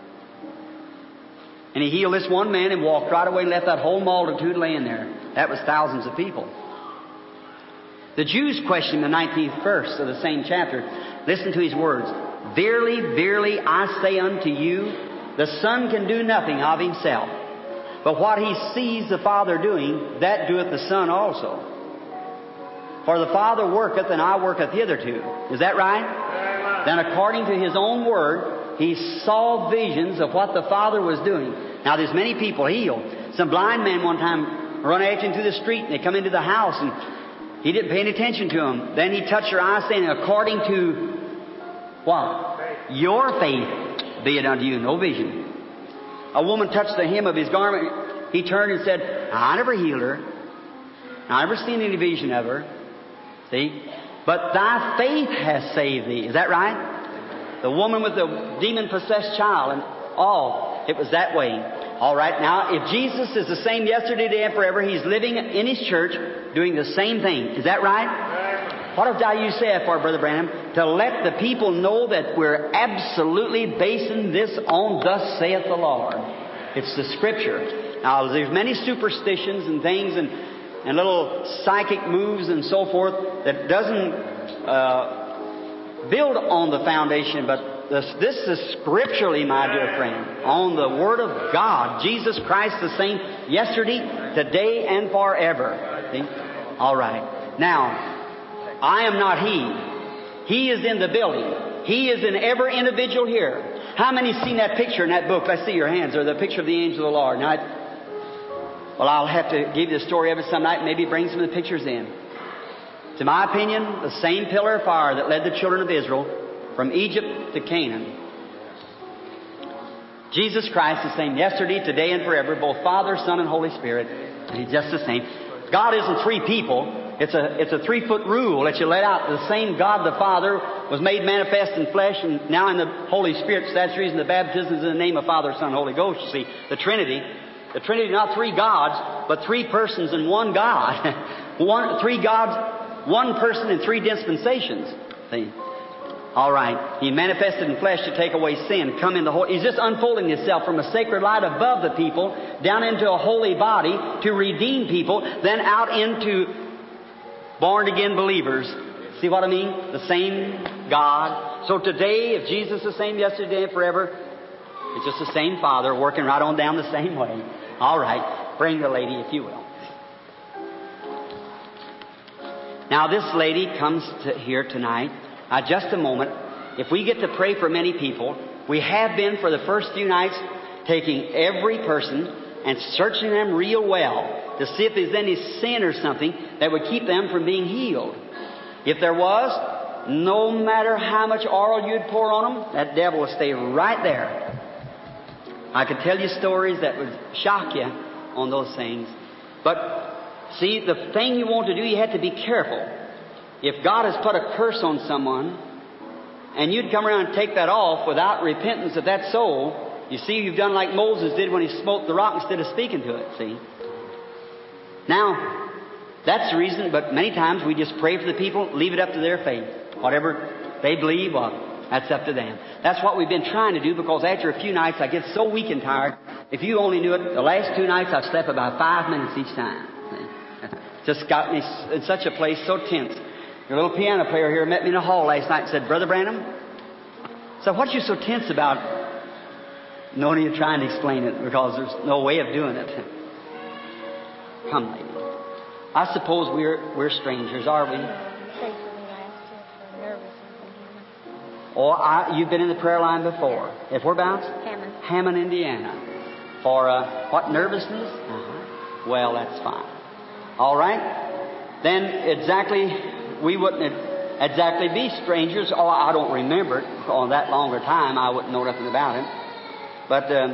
And he healed this one man and walked right away and left that whole multitude laying there. That was thousands of people. The Jews questioned the nineteenth verse of the same chapter. Listen to his words. Verily, verily, I say unto you, the Son can do nothing of himself. But what he sees the Father doing, that doeth the Son also. For the Father worketh, and I worketh hitherto. Is that right? Amen. Then according to his own word, he saw visions of what the Father was doing. Now there's many people healed. Some blind men one time run after him through the street, and they come into the house, and he didn't pay any attention to them. Then he touched their eyes, saying, according to what? Faith. Your faith be it unto you. No vision. A woman touched the hem of his garment. He turned and said, I never healed her. I never seen any vision of her. See? But thy faith has saved thee. Is that right? The woman with the demon-possessed child and all. It was that way. All right. Now, if Jesus is the same yesterday, today, and forever, He's living in His church doing the same thing. Is that right? What have I you said for, Brother Branham? To let the people know that we're absolutely basing this on thus saith the Lord. It's the Scripture. Now, there's many superstitions and things and, and little psychic moves and so forth that doesn't uh, build on the foundation, but this, this is scripturally, my dear friend, on the Word of God. Jesus Christ the same yesterday, today, and forever. See? All right. Now, I am not He. He is in the building. He is in every individual here. How many seen that picture in that book? Let's see your hands. Or the picture of the angel of the Lord. Now, I, well, I'll have to give you the story of it some night and maybe bring some of the pictures in. To my opinion, the same pillar of fire that led the children of Israel from Egypt to Canaan. Jesus Christ the same yesterday, today, and forever. Both Father, Son, and Holy Spirit. He's just the same. God isn't three people. It's a, it's a three-foot rule that you let out. The same God the Father was made manifest in flesh and now in the Holy Spirit. So that's the reason the baptism is in the name of Father, Son, and Holy Ghost. You see, the Trinity. The Trinity, not three gods, but three persons and one God. one, three gods, one person in three dispensations. See? All right. He manifested in flesh to take away sin. Come in the whole. He's just unfolding Himself from a sacred light above the people down into a holy body to redeem people, then out into born-again believers. See what I mean? The same God. So today, if Jesus is the same yesterday and forever, it's just the same Father working right on down the same way. All right. Bring the lady, if you will. Now, this lady comes to here tonight. Now, just a moment. If we get to pray for many people, we have been for the first few nights taking every person and searching them real well to see if there's any sin or something that would keep them from being healed. If there was, no matter how much oil you'd pour on them, that devil would stay right there. I could tell you stories that would shock you on those things. But see, the thing you want to do, you have to be careful. If God has put a curse on someone, and you'd come around and take that off without repentance of that soul, you see, you've done like Moses did when he smote the rock instead of speaking to it, see? Now, that's the reason, but many times we just pray for the people, leave it up to their faith. Whatever they believe, well, that's up to them. That's what we've been trying to do, because after a few nights I get so weak and tired. If you only knew it, the last two nights I've slept about five minutes each time. Just got me in such a place so tense. Your little piano player here met me in the hall last night and said, Brother Branham, so what are you so tense about? No need to try and explain it, because there's no way of doing it. Come, lady. I suppose we're we're strangers, are we? Oh, I, you've been in the prayer line before. If whereabouts? Hammond. Hammond, Indiana. For uh, what, nervousness? Uh-huh. Well, that's fine. All right. Then exactly, we wouldn't exactly be strangers. Oh, I don't remember it. On that longer time, I wouldn't know nothing about it. But um,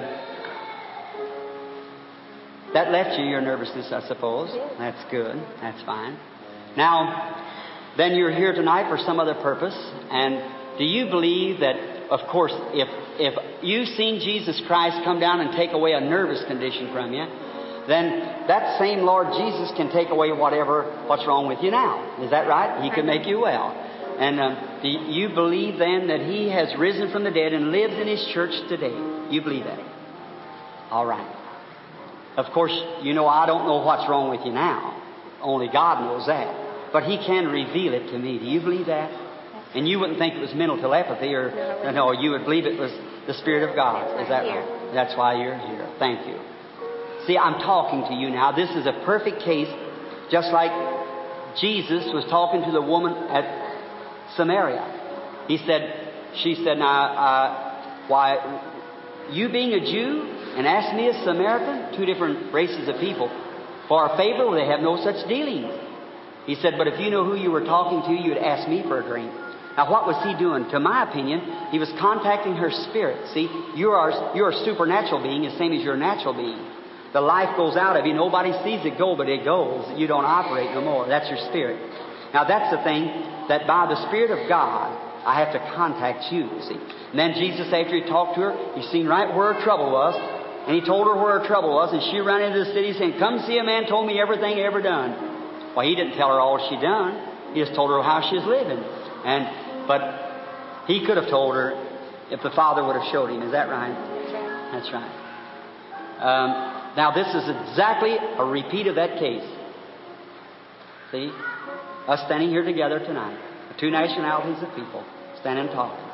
that left you your nervousness, I suppose. That's good. That's fine. Now, then you're here tonight for some other purpose. And do you believe that of course, if if you've seen Jesus Christ come down and take away a nervous condition from you, then that same Lord Jesus can take away whatever, what's wrong with you now. Is that right? He can make you well. And um, do you believe then that He has risen from the dead and lives in His church today? You believe that? All right. Of course, you know I don't know what's wrong with you now. Only God knows that. But He can reveal it to me. Do you believe that? And you wouldn't think it was mental telepathy, or no, no, you would believe it was the Spirit of God. Is that right? That's why you're here. Thank you. See, I'm talking to you now. This is a perfect case, just like Jesus was talking to the woman at Samaria. He said, she said, now, uh, why, you being a Jew and ask me a Samaritan, two different races of people, for a favor, well, they have no such dealings. He said, but if you know who you were talking to, you would ask me for a drink. Now, what was he doing? To my opinion, he was contacting her spirit. See, you are, you're a supernatural being, the same as you're a natural being. The life goes out of you. Nobody sees it go, but it goes. You don't operate no more. That's your spirit. Now, that's the thing, that by the Spirit of God, I have to contact you, see. And then Jesus, after He talked to her, He seen right where her trouble was, and He told her where her trouble was, and she ran into the city saying, come see a man told me everything he ever done. Well, He didn't tell her all she done. He just told her how she's living. And but He could have told her if the Father would have showed Him. Is that right? That's right. Um, now, this is exactly a repeat of that case. See? Us standing here together tonight. Two nationalities of people standing talking.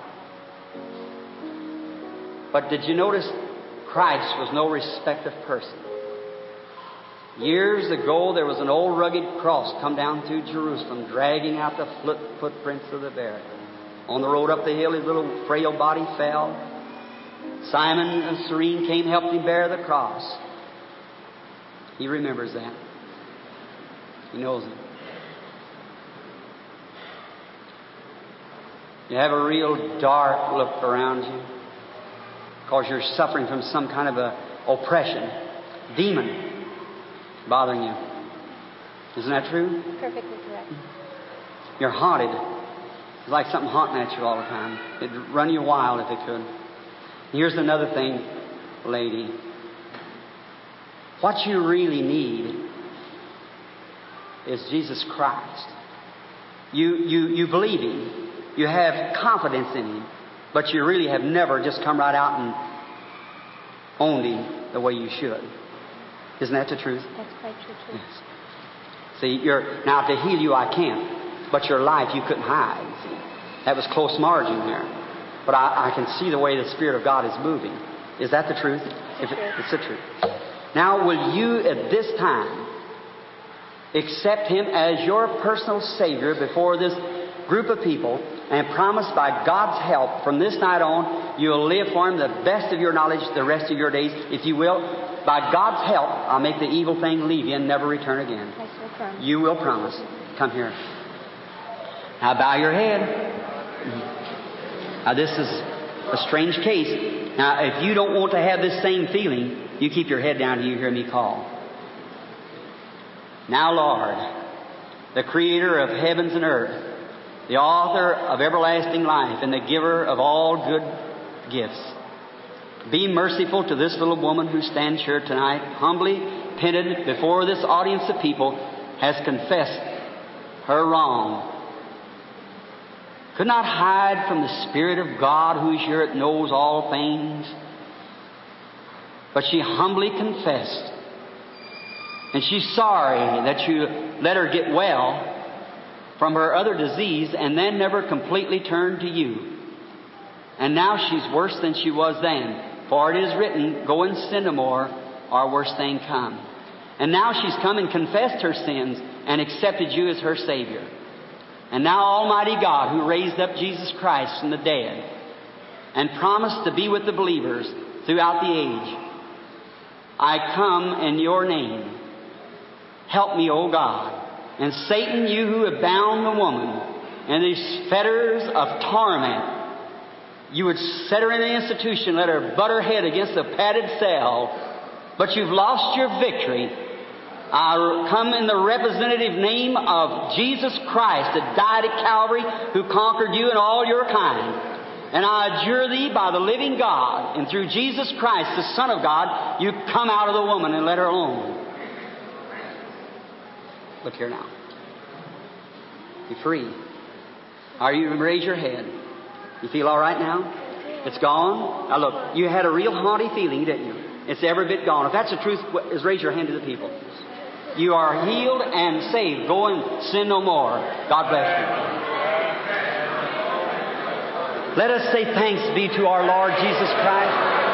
But did you notice Christ was no respecter of person? Years ago, there was an old rugged cross come down through Jerusalem, dragging out the foot, footprints of the bear. On the road up the hill, his little frail body fell. Simon and Cyrene came, helped him bear the cross. He remembers that. He knows it. You have a real dark look around you because you're suffering from some kind of a oppression, demon bothering you. Isn't that true? Perfectly correct. You're haunted. It's like something haunting at you all the time. It'd run you wild if it could. Here's another thing, lady. What you really need is Jesus Christ. You, you, you believe Him. You have confidence in Him. But you really have never just come right out and owned Him the way you should. Isn't that the truth? That's quite true, too. Yes. See, you're, now to heal you I can't. But your life you couldn't hide. See? That was close margin there. But I, I can see the way the Spirit of God is moving. Is that the truth? It's, if it, it's the truth. Now, will you at this time accept Him as your personal Savior before this group of people and promise by God's help from this night on you'll live for Him the best of your knowledge the rest of your days? If you will, by God's help, I'll make the evil thing leave you and never return again. I shall promise. You will promise. Come here. Now bow your head. Now this is a strange case. Now if you don't want to have this same feeling, you keep your head down till you hear me call. Now, Lord, the Creator of heavens and earth, the author of everlasting life, and the giver of all good gifts, be merciful to this little woman who stands here tonight, humbly penitent before this audience of people, has confessed her wrong. Could not hide from the Spirit of God who is here that knows all things. But she humbly confessed. And she's sorry that you let her get well from her other disease and then never completely turned to you. And now she's worse than she was then. For it is written, go and sin no more, or worse thing come. And now she's come and confessed her sins and accepted you as her Savior. And now Almighty God, who raised up Jesus Christ from the dead and promised to be with the believers throughout the age, I come in your name. Help me, O God. And Satan, you who have bound the woman in these fetters of torment, you would set her in an institution, let her butt her head against a padded cell, but you've lost your victory. I come in the representative name of Jesus Christ that died at Calvary, who conquered you and all your kind. And I adjure thee by the living God and through Jesus Christ, the Son of God, you come out of the woman and let her alone. Look here now. You're free. Are you raise your head? You feel all right now? It's gone? Now look, you had a real haunty feeling, didn't you? It's every bit gone. If that's the truth, is raise your hand to the people. You are healed and saved. Go and sin no more. God bless you. Let us say thanks be to our Lord Jesus Christ.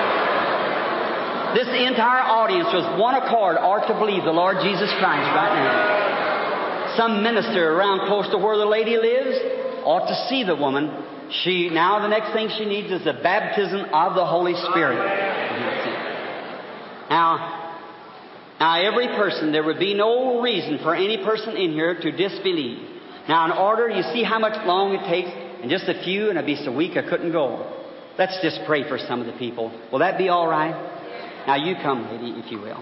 This entire audience was one accord ought to believe the Lord Jesus Christ right now. Some minister around close to where the lady lives ought to see the woman. She now the next thing she needs is the baptism of the Holy Spirit. Now, now every person, there would be no reason for any person in here to disbelieve. Now in order, you see how much long it takes? And just a few, and it'd be so weak I couldn't go. Let's just pray for some of the people. Will that be all right? Now you come, lady, if you will.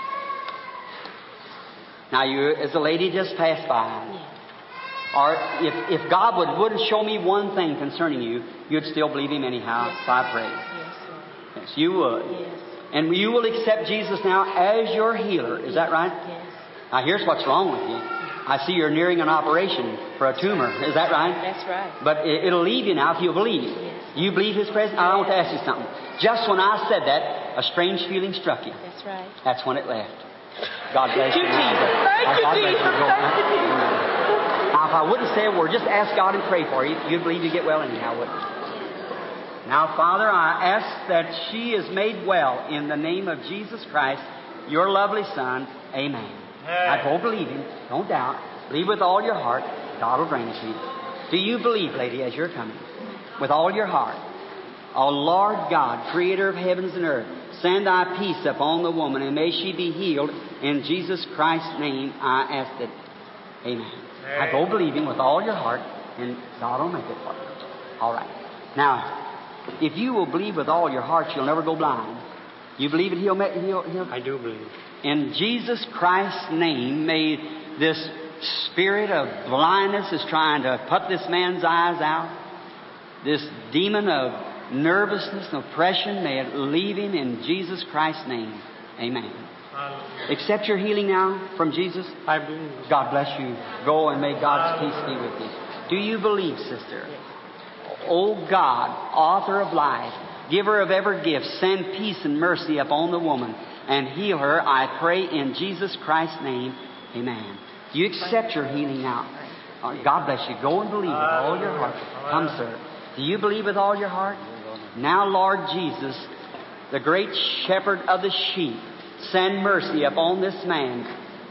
Now you, as the lady just passed by, or if, if God would, wouldn't show me one thing concerning you, you'd still believe Him anyhow, yes, so I pray. Yes, sir. Yes, you would. Yes. And you will accept Jesus now as your healer. Is yes, that right? Yes. Now here's what's wrong with you. I see you're nearing an operation for a tumor. Is that right? That's right. But it, it'll leave you now if you believe. Yes. You believe His presence? I want to ask you something. Just when I said that, a strange feeling struck you. That's right. That's when it left. God bless you. Thank you, Jesus. Thank you, God bless Jesus. you. Go. Thank you, Jesus. Now, if I wouldn't say a word, just ask God and pray for you. You'd believe you get well anyhow, wouldn't you? Now, Father, I ask that she is made well in the name of Jesus Christ, your lovely Son. Amen. Now, go believe Him. Don't doubt. Believe with all your heart. God will grant it to you. Do you believe, lady, as you're coming? With all your heart. O Lord God, Creator of heavens and earth, send thy peace upon the woman, and may she be healed. In Jesus Christ's name I ask it. Amen. Now go believing with all your heart, and God will make it for you. All right. Now, if you will believe with all your heart, you'll never go blind. You believe it, He'll make he'll, he'll I do believe. In Jesus Christ's name, may this spirit of blindness is trying to put this man's eyes out. This demon of nervousness and oppression, may it leave him in Jesus Christ's name. Amen. Hallelujah. Accept your healing now from Jesus. I believe. God bless you. Go and may God's peace be with you. Do you believe, sister? O God, author of life, giver of every gift, send peace and mercy upon the woman and heal her, I pray in Jesus Christ's name. Amen. Do you accept your healing now? God bless you. Go and believe with all your heart. Come, sir. Do you believe with all your heart? Now, Lord Jesus, the great shepherd of the sheep, send mercy upon this man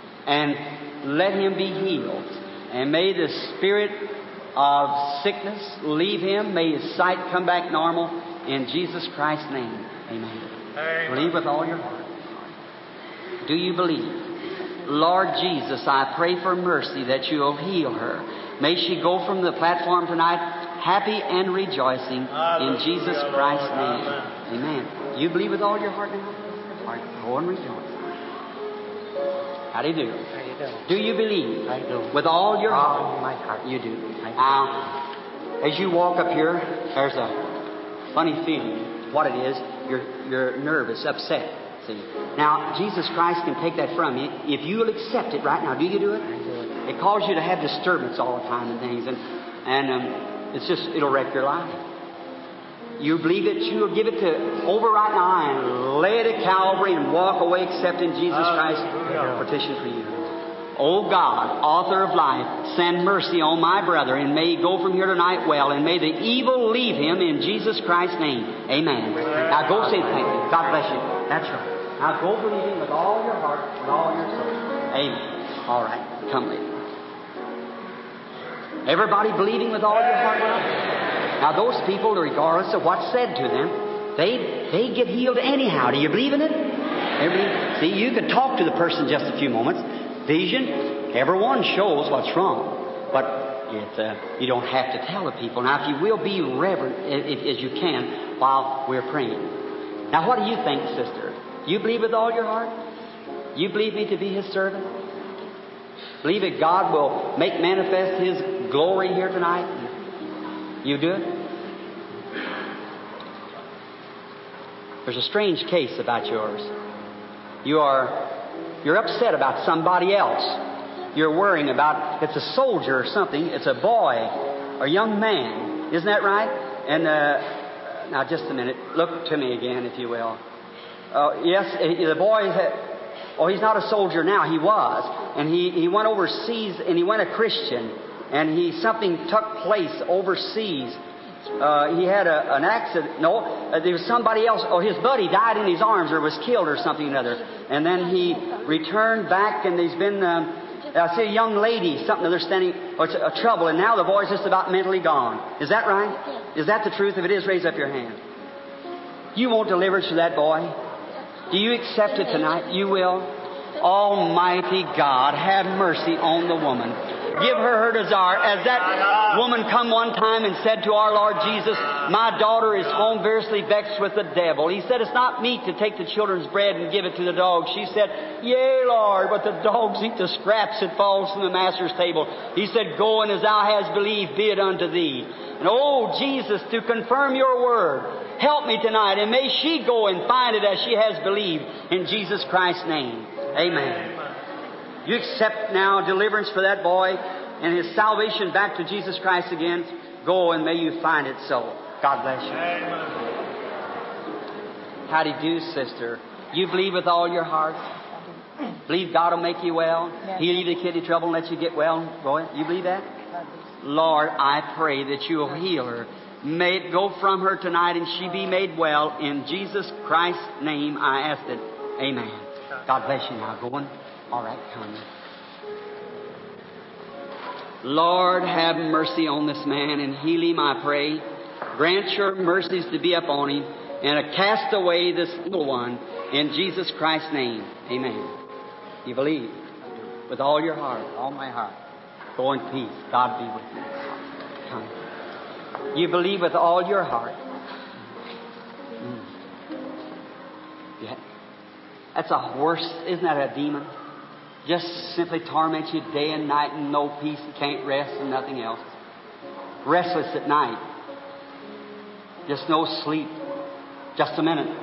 and let him be healed. And may the spirit of sickness leave him. May his sight come back normal in Jesus Christ's name. Amen. Amen. Believe with all your heart. Do you believe? Lord Jesus, I pray for mercy that you will heal her. May she go from the platform tonight happy and rejoicing in Jesus Christ's name. Amen. You believe with all your heart now? All right, go and rejoice. How do you do? How you doing? Do you believe? I do. With all your heart? All my heart. You do. I do. Now, as you walk up here, there's a funny feeling. What it is, you're, you're nervous, upset. See? Now, Jesus Christ can take that from you. If you will accept it right now, do you do it? I do it. It causes you to have disturbance all the time and things. And, and um, it's just, it'll wreck your life. You believe it, you will give it to over right now and lay it at Calvary and walk away accepting Jesus Christ's petition for you. O God, author of life, send mercy on my brother, and may he go from here tonight well, and may the evil leave him in Jesus Christ's name. Amen. Now go say thank you. God bless you. That's right. Now go believing with all your heart, with all your soul. Amen. All right. Come, lady. Everybody believing with all your heart now? Now those people, regardless of what's said to them, they they get healed anyhow. Do you believe in it? Everybody, see, you can talk to the person just a few moments. Vision, everyone shows what's wrong. But it, uh, you don't have to tell the people. Now, if you will, be reverent as you can while we're praying. Now, what do you think, sister? You believe with all your heart? You believe me to be His servant? Believe that God will make manifest His glory here tonight? You do it? There's a strange case about yours. You are, you're upset about somebody else. You're worrying about, it's a soldier or something. It's a boy or young man. Isn't that right? And, uh, now just a minute. Look to me again, if you will. Uh, yes, the boy, oh, he's not a soldier now. He was. And he, he went overseas and he went a Christian. And he, something took place overseas. Uh, he had a, an accident. No, uh, there was somebody else. Oh, his buddy died in his arms or was killed or something or other. And then he returned back and he's been, um, I see a young lady, something other standing, or it's a, a trouble. And now the boy's just about mentally gone. Is that right? Is that the truth? If it is, raise up your hand. You want deliverance for that boy? Do you accept it tonight? You will. Almighty God, have mercy on the woman. Give her her desire. As that woman come one time and said to our Lord Jesus, my daughter is home variously vexed with the devil. He said, it's not meet to take the children's bread and give it to the dogs. She said, yea, Lord, but the dogs eat the scraps that falls from the master's table. He said, go, and as thou hast believed, be it unto thee. And oh, Jesus, to confirm your word, help me tonight, and may she go and find it as she has believed in Jesus Christ's name. Amen. You accept now deliverance for that boy and his salvation back to Jesus Christ again. Go and may you find it so. God bless you. How do you do, sister? You believe with all your heart? Believe God will make you well? Heal you the kidney trouble and let you get well? Boy, you believe that? Lord, I pray that you will heal her. May it go from her tonight and she be made well. In Jesus Christ's name I ask it. Amen. God bless you now. Going. All right, come. Lord, have mercy on this man and heal him, I pray. Grant your mercies to be upon him and cast away this little one in Jesus Christ's name. Amen. You believe with all your heart, all my heart. Go in peace. God be with you. Come. You believe with all your heart. Mm. Yeah. That's a worse, isn't that a demon? Just simply torment you day and night and no peace and can't rest and nothing else. Restless at night. Just no sleep. Just a minute.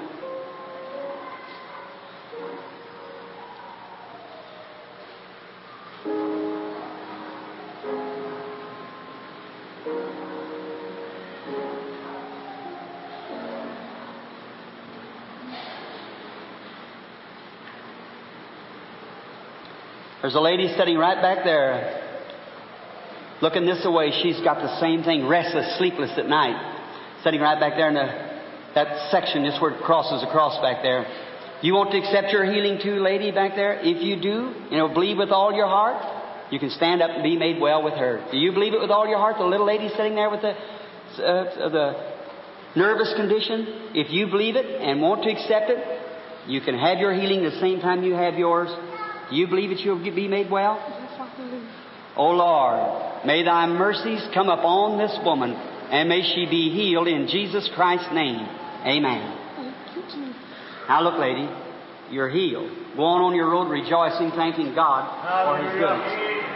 There's a lady sitting right back there, looking this way. She's got the same thing, restless, sleepless at night. Sitting right back there in the, that section, just where it crosses across back there. You want to accept your healing too, lady back there? If you do, you know, believe with all your heart, you can stand up and be made well with her. Do you believe it with all your heart? The little lady sitting there with the, uh, the nervous condition, if you believe it and want to accept it, you can have your healing the same time you have yours. Do you believe that you'll be made well? O Lord, may thy mercies come upon this woman, and may she be healed in Jesus Christ's name. Amen. Now look, lady, you're healed. Go on on your road rejoicing, thanking God for His goodness.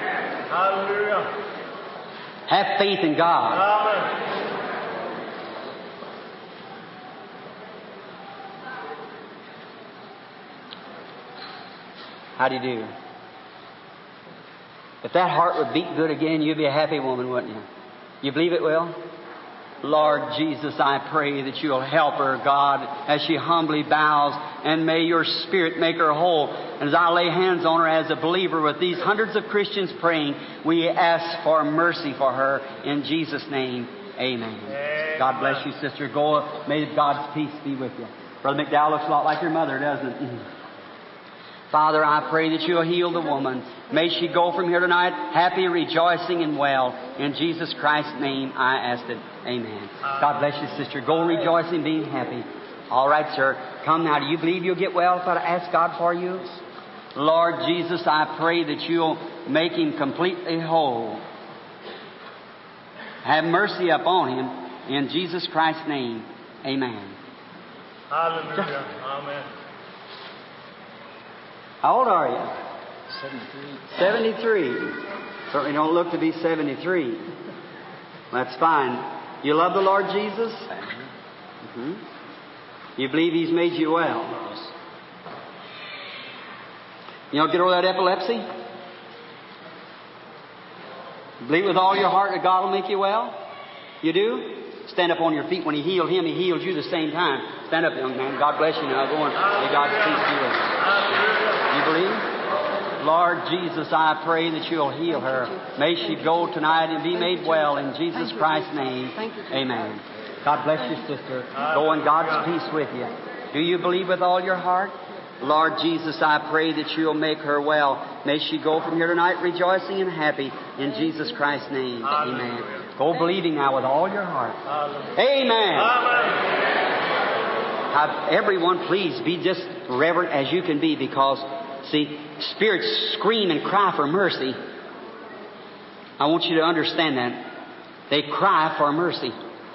Hallelujah. Have faith in God. Amen. How do you do? If that heart would beat good again, you'd be a happy woman, wouldn't you? You believe it will? Lord Jesus, I pray that you'll help her, God, as she humbly bows, and may your Spirit make her whole. And as I lay hands on her as a believer with these hundreds of Christians praying, we ask for mercy for her in Jesus' name. Amen. Amen. God bless you, sister. Go. May God's peace be with you. Brother McDowell looks a lot like your mother, doesn't it? Father, I pray that you'll heal the woman. May she go from here tonight happy, rejoicing, and well. In Jesus Christ's name I ask it. Amen. God bless you, sister. Go rejoicing, being happy. All right, sir. Come now. Do you believe you'll get well if I ask God for you? Lord Jesus, I pray that you'll make him completely whole. Have mercy upon him. In Jesus Christ's name. Amen. Hallelujah. Amen. How old are you? seventy-three. seventy-three. Certainly don't look to be seventy-three. That's fine. You love the Lord Jesus? Mm-hmm. You believe He's made you well. Yes. You know, get over that epilepsy? Believe with all your heart that God will make you well? You do? Stand up on your feet. When He healed him, He healed you the same time. Stand up, young man. God bless you now. Go on. May God's peace be with you. You believe? Lord Jesus, I pray that You'll heal her. May she go tonight and be made well in Jesus Christ's name. Amen. God bless you, sister. Go in God's peace with you. Do you believe with all your heart? Lord Jesus, I pray that You'll make her well. May she go from here tonight rejoicing and happy in Jesus Christ's name. Amen. Go believing now with all your heart. Amen. Now, everyone, please be just reverent as you can be, because, see, spirits scream and cry for mercy. I want you to understand that. They cry for mercy.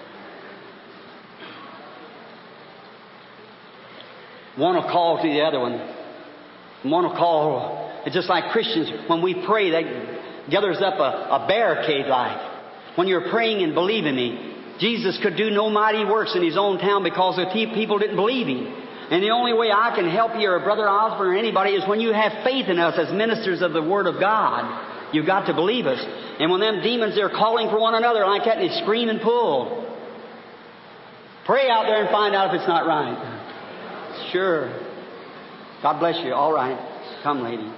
One will call to the other one. One will call. It's just like Christians. When we pray, that gathers up a, a barricade like. When you're praying and believing me, Jesus could do no mighty works in His own town because the people didn't believe Him. And the only way I can help you, or Brother Osborne, or anybody, is when you have faith in us as ministers of the Word of God. You've got to believe us. And when them demons, they're calling for one another like that, and they scream and pull. Pray out there and find out if it's not right. Sure. God bless you. All right. Come, lady.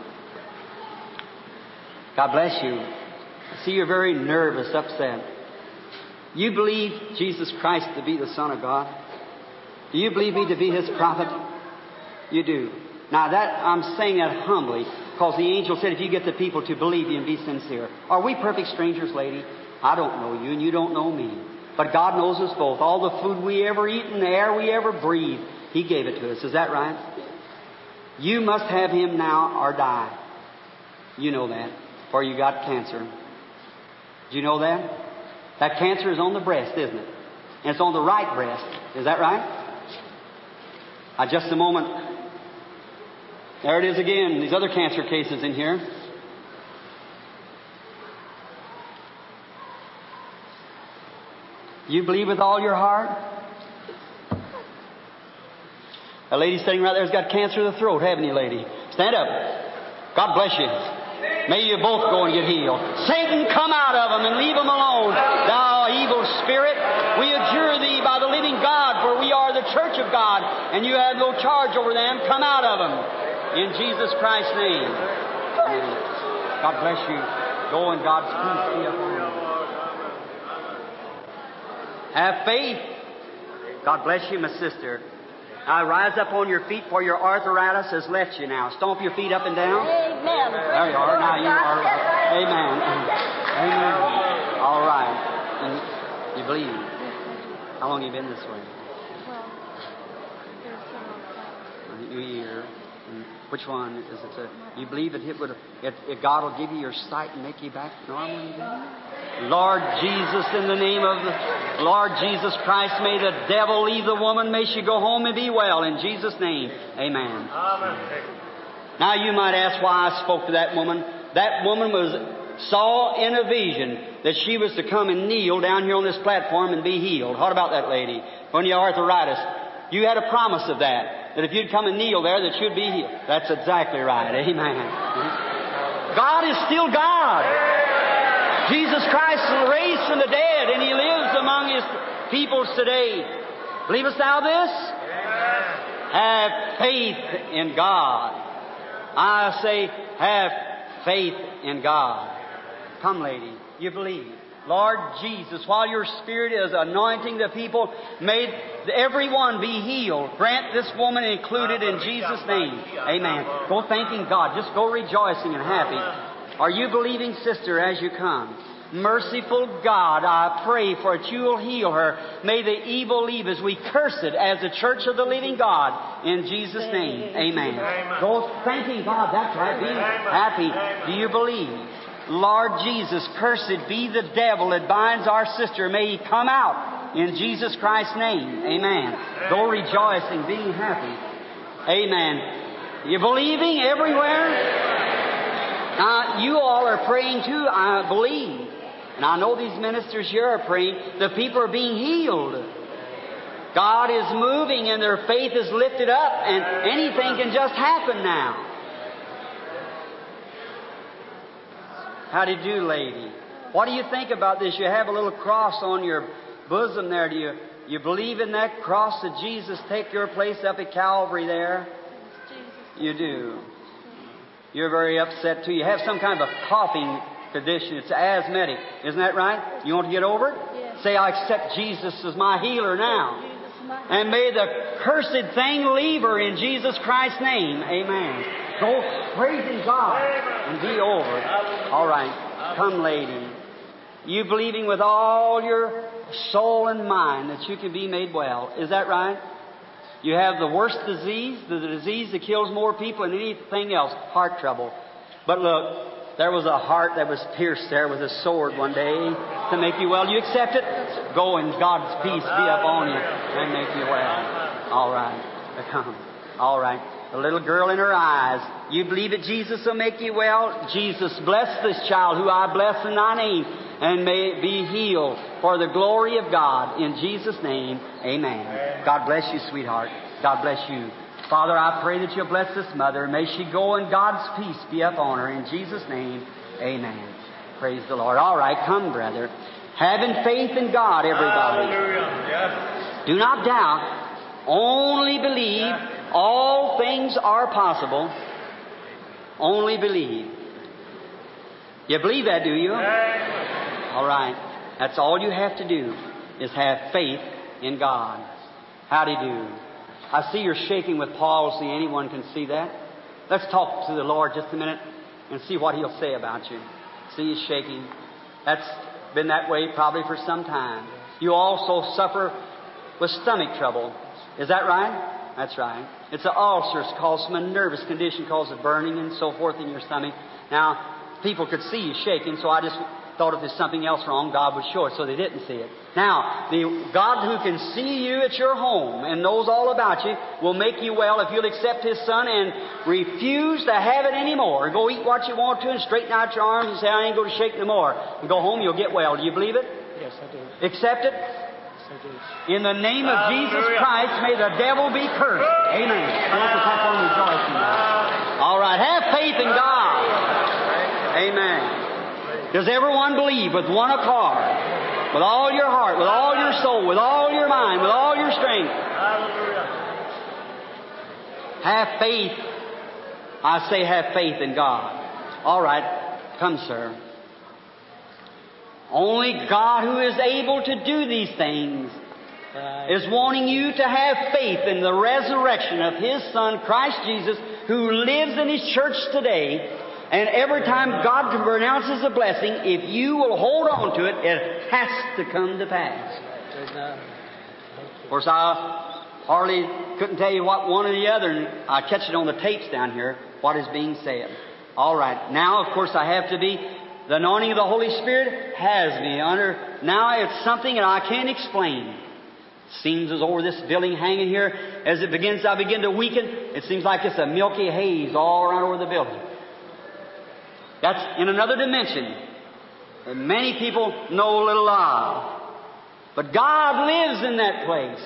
God bless you. I see you're very nervous, upset. You believe Jesus Christ to be the Son of God? Do you believe me to be His prophet? You do. Now that, I'm saying that humbly, because the angel said if you get the people to believe you and be sincere. Are we perfect strangers, lady? I don't know you and you don't know me. But God knows us both. All the food we ever eat and the air we ever breathe, He gave it to us. Is that right? You must have Him now or die. You know that. For you got cancer. Do you know that? That cancer is on the breast, isn't it? And it's on the right breast. Is that right? Now, just a moment. There it is again. These other cancer cases in here. You believe with all your heart? A lady sitting right there's got cancer of the throat, haven't you, lady? Stand up. God bless you. May you both go and get healed. Satan, come out of them and leave them alone. Thou evil spirit, we adjure thee by the living God, for we are the church of God, and you have no charge over them. Come out of them. In Jesus Christ's name. Amen. God bless you. Go in God's peace be upon you. Have faith. God bless you, my sister. Now rise up on your feet, for your arthritis has left you now. Stomp your feet up and down. Amen. There you are. Now you are. Amen. Amen. All right. And you believe. How long have you been this way? A year. Which one is it? A, you believe that it would, if, if God will give you your sight and make you back normal again? Lord Jesus, in the name of the Lord Jesus Christ, may the devil leave the woman. May she go home and be well. In Jesus' name, amen. Amen. Now you might ask why I spoke to that woman. That woman was saw in a vision that she was to come and kneel down here on this platform and be healed. What about that lady? On your arthritis. You had a promise of that. That if you'd come and kneel there, that you'd be healed. That's exactly right. Amen. God is still God. Jesus Christ was raised from the dead, and He lives among His people today. Believest thou this? Have faith in God. I say, have faith in God. Come, lady, you believe. Lord Jesus, while your Spirit is anointing the people, may everyone be healed. Grant this woman included in Jesus' name. Amen. Go thanking God. Just go rejoicing and happy. Are you believing, sister, as you come? Merciful God, I pray for that you will heal her. May the evil leave as we curse it as the church of the living God. In Jesus' name. Amen. Go thanking God. That's right. Be happy. Do you believe? Lord Jesus, cursed be the devil that binds our sister. May he come out in Jesus Christ's name. Amen. Go rejoicing, being happy. Amen. You believing everywhere? Now, you all are praying too, I believe. And I know these ministers here are praying. The people are being healed. God is moving and their faith is lifted up, and anything can just happen now. How do you do, lady? What do you think about this? You have a little cross on your bosom there. Do you, you believe in that cross that Jesus take your place up at Calvary there? You do. You're very upset too. You have some kind of a coughing condition. It's asthmatic. Isn't that right? You want to get over it? Yes. Say, I accept Jesus as my healer now. Jesus, my And may the cursed thing leave her in Jesus Christ's name. Amen. Go praising God and be over it. All right. Come, lady. You believing with all your soul and mind that you can be made well. Is that right? You have the worst disease, the disease that kills more people than anything else, heart trouble. But look, there was a heart that was pierced there with a sword one day to make you well. You accept it? Go and God's peace be upon you and make you well. All right. Come. All right. The little girl in her eyes. You believe that Jesus will make you well? Jesus, bless this child who I bless in thy name, and may it be healed for the glory of God. In Jesus' name, amen. God bless you, sweetheart. God bless you. Father, I pray that you'll bless this mother. May she go and God's peace be upon her. In Jesus' name, amen. Praise the Lord. All right, come, brother. Having faith in God, everybody. Hallelujah. Yes. Do not doubt. Only believe. All things are possible. Only believe. You believe that, do you? Amen. All right. That's all you have to do is have faith in God. Howdy do. I see you're shaking with palsy. Anyone can see that. Let's talk to the Lord just a minute and see what He'll say about you. See you shaking. That's been that way probably for some time. You also suffer with stomach trouble. Is that right? That's right. It's an ulcer. It's caused from a nervous condition, causes burning and so forth in your stomach. Now, people could see you shaking, so I just thought if there's something else wrong, God would show it, so they didn't see it. Now, the God who can see you at your home and knows all about you will make you well if you'll accept His Son and refuse to have it anymore. Go eat what you want to and straighten out your arms and say, I ain't going to shake no more. And go home, you'll get well. Do you believe it? Yes, I do. Accept it? Yes, I do. In the name of Jesus Hallelujah. Christ, may the devil be cursed. Amen. Don't forget on rejoicing now. All right, have faith in God. Amen. Does everyone believe with one accord, with all your heart, with all your soul, with all your mind, with all your strength? Hallelujah. Have faith. I say have faith in God. All right, come, sir. Only God who is able to do these things is wanting you to have faith in the resurrection of His Son, Christ Jesus, who lives in His church today. And every time God pronounces a blessing, if you will hold on to it, it has to come to pass. Of course, I hardly couldn't tell you what one or the other, and I catch it on the tapes down here, what is being said. All right. Now, of course, I have to be, the anointing of the Holy Spirit has me under, now it's something that I can't explain. It seems as over this building hanging here, as it begins, I begin to weaken, it seems like it's a milky haze all around over the building. That's in another dimension that many people know little of. But God lives in that place.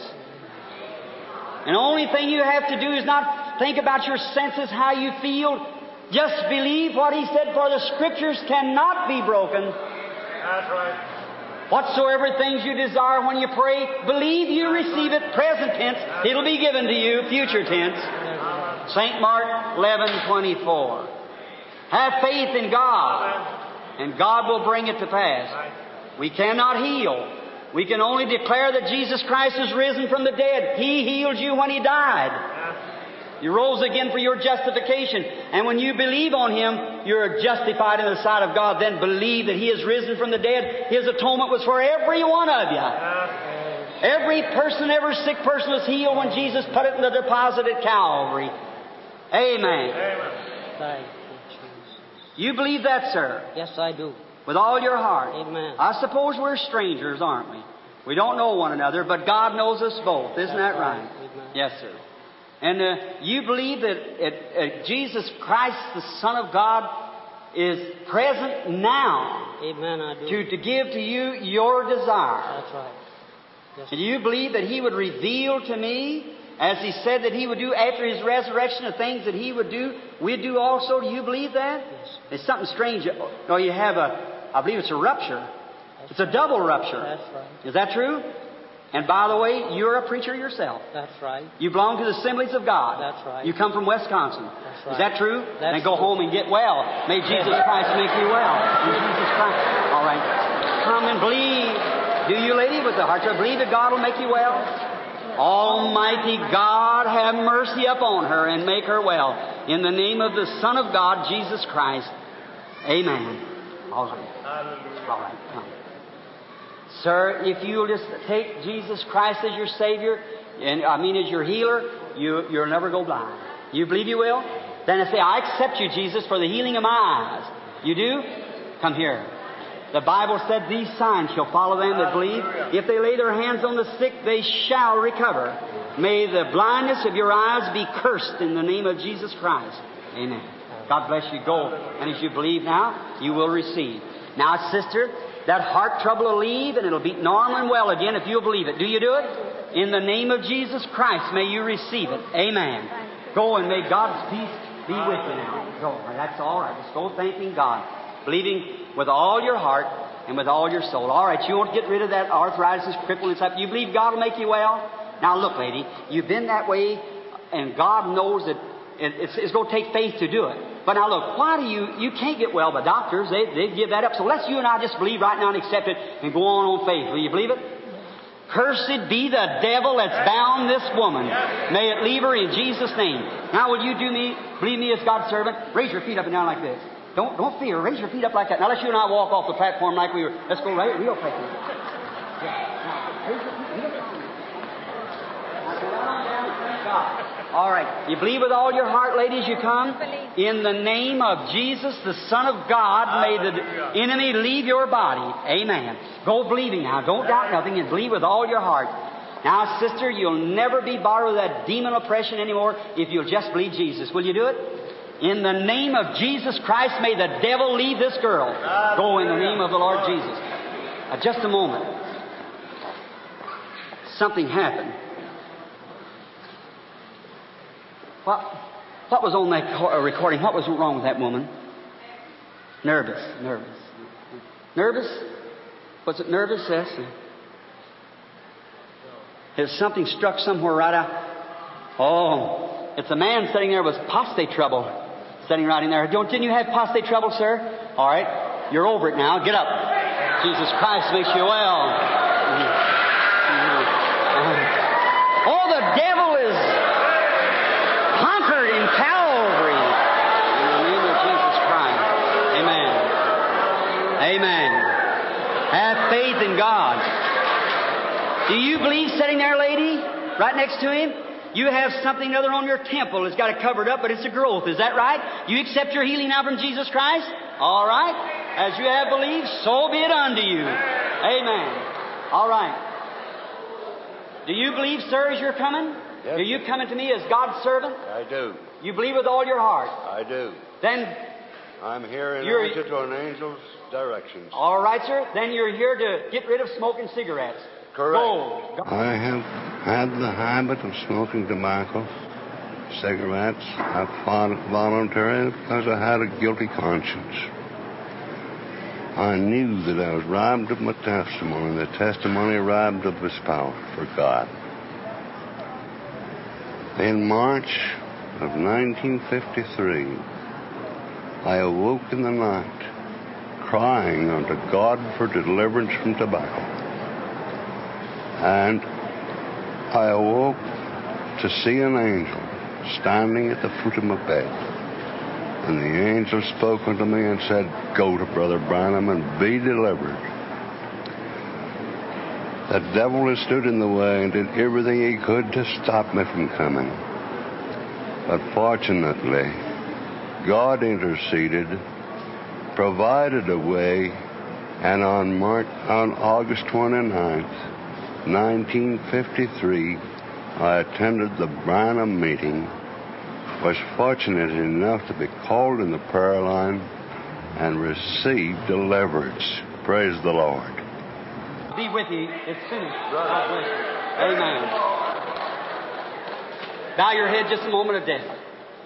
And the only thing you have to do is not think about your senses, how you feel. Just believe what He said, for the Scriptures cannot be broken. That's right. Whatsoever things you desire when you pray, believe you receive it. Present tense, it'll be given to you. Future tense. Saint Mark eleven twenty-four. Have faith in God, and God will bring it to pass. We cannot heal. We can only declare that Jesus Christ is risen from the dead. He healed you when He died. He rose again for your justification. And when you believe on Him, you're justified in the sight of God. Then believe that He is risen from the dead. His atonement was for every one of you. Every person, every sick person was healed when Jesus put it in the deposit at Calvary. Amen. Amen. You believe that, sir? Yes, I do. With all your heart. Amen. I suppose we're strangers, aren't we? We don't know one another, but God knows us both. Isn't that right? Amen. Yes, sir. And uh, you believe that it, uh, Jesus Christ, the Son of God, is present now Amen, I do. to, to give to you your desire. That's right. Yes. And do you believe that He would reveal to me, as He said that He would do after His resurrection, the things that He would do, we'd do also? Do you believe that? Yes. It's something strange. No, you have a, I believe it's a rupture. It's a double rupture. That's right. Is that true? And by the way, you're a preacher yourself. That's right. You belong to the Assemblies of God. That's right. You come from Wisconsin. That's right. Is that true? That's then go true. home and get well. May Jesus Christ make you well. In Jesus Christ. All right. Come and believe. Do you, lady, with the heart to believe that God will make you well? Almighty God, have mercy upon her and make her well. In the name of the Son of God, Jesus Christ. Amen. All right. All right. Come. Sir, if you'll just take Jesus Christ as your Savior, and I mean as your healer, you, you'll never go blind. You believe you will? Then I say, I accept you, Jesus, for the healing of my eyes. You do? Come here. The Bible said, these signs shall follow them that believe. If they lay their hands on the sick, they shall recover. May the blindness of your eyes be cursed in the name of Jesus Christ. Amen. God bless you. Go. And as you believe now, you will receive. Now, sister, that heart trouble will leave and it'll be normal and well again if you'll believe it. Do you do it? In the name of Jesus Christ, may you receive it. Amen. Go, and may God's peace be with you now. Go. That's all right. Just go thanking God. Believing with all your heart and with all your soul. All right, you won't get rid of that arthritis and crippling stuff. You believe God will make you well? Now look, lady, you've been that way, and God knows that it's, it's going to take faith to do it. But now look, why do you, you can't get well by doctors. They, they give that up. So let's you and I just believe right now and accept it and go on on faith. Will you believe it? Cursed be the devil that's bound this woman. May it leave her in Jesus' name. Now will you do me, believe me as God's servant? Raise your feet up and down like this. Don't, don't fear. Raise your feet up like that. Now let's you and I walk off the platform like we were. Let's go right real quick. Yeah. Now, raise your feet real high. Now go down, down, thank God. All right. You believe with all your heart, ladies, you come? In the name of Jesus, the Son of God, may the enemy leave your body. Amen. Go believing now. Don't doubt nothing and believe with all your heart. Now, sister, you'll never be bothered with that demon oppression anymore if you'll just believe Jesus. Will you do it? In the name of Jesus Christ, may the devil leave this girl. Go in the name of the Lord Jesus. Uh, just a moment. Something happened. What, what was on that co- uh, recording? What was wrong with that woman? Nervous. Nervous. Nervous? Was it nervous? Yes. Has something struck somewhere right out? Oh, it's a man sitting there with prostate trouble. Sitting right in there. Don't, didn't you have prostate trouble, sir? All right. You're over it now. Get up. Jesus Christ makes you well. Oh, the devil is conquered in Calvary. In the name of Jesus Christ. Amen. Amen. Have faith in God. Do you believe sitting there, lady, right next to him? You have something other on your temple. It's got it covered up, but it's a growth. Is that right? You accept your healing now from Jesus Christ? All right. As you have believed, so be it unto you. Amen. All right. Do you believe, sir, as you're coming? Yes. Are you coming to me as God's servant? I do. You believe with all your heart? I do. Then, I'm here in You're- answer to an angel's directions. all right, sir. Then you're here to get rid of smoking cigarettes. Correct. Go. I have had the habit of smoking tobacco, cigarettes. I fought it voluntarily because I had a guilty conscience. I knew that I was robbed of my testimony, the testimony robbed of its power for God. In March of nineteen fifty-three, I awoke in the night crying unto God for deliverance from tobacco. And I awoke to see an angel standing at the foot of my bed. And the angel spoke unto me and said, "Go to Brother Branham and be delivered." The devil has stood in the way and did everything he could to stop me from coming. But fortunately, God interceded, provided a way, and on March, on August twenty-ninth, nineteen fifty-three, I attended the Branham meeting, was fortunate enough to be called in the prayer line, and received deliverance. Praise the Lord. be with you. It's finished. God bless you. Amen. Bow your head just a moment of death.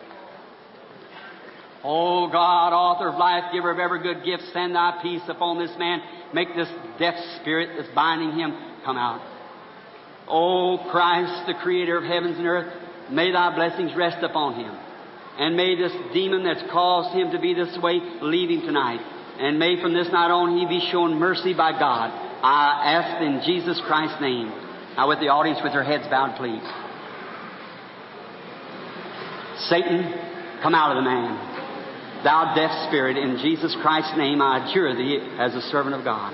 Oh God, author of life, giver of every good gift, send thy peace upon this man. Make this deaf spirit that's binding him come out. Oh Christ, the creator of heavens and earth, may thy blessings rest upon him. And may this demon that's caused him to be this way leave him tonight. And may from this night on he be shown mercy by God. I ask in Jesus Christ's name. Now with the audience with their heads bowed, please. Satan, come out of the man. Thou deaf spirit, in Jesus Christ's name I adjure thee as a servant of God.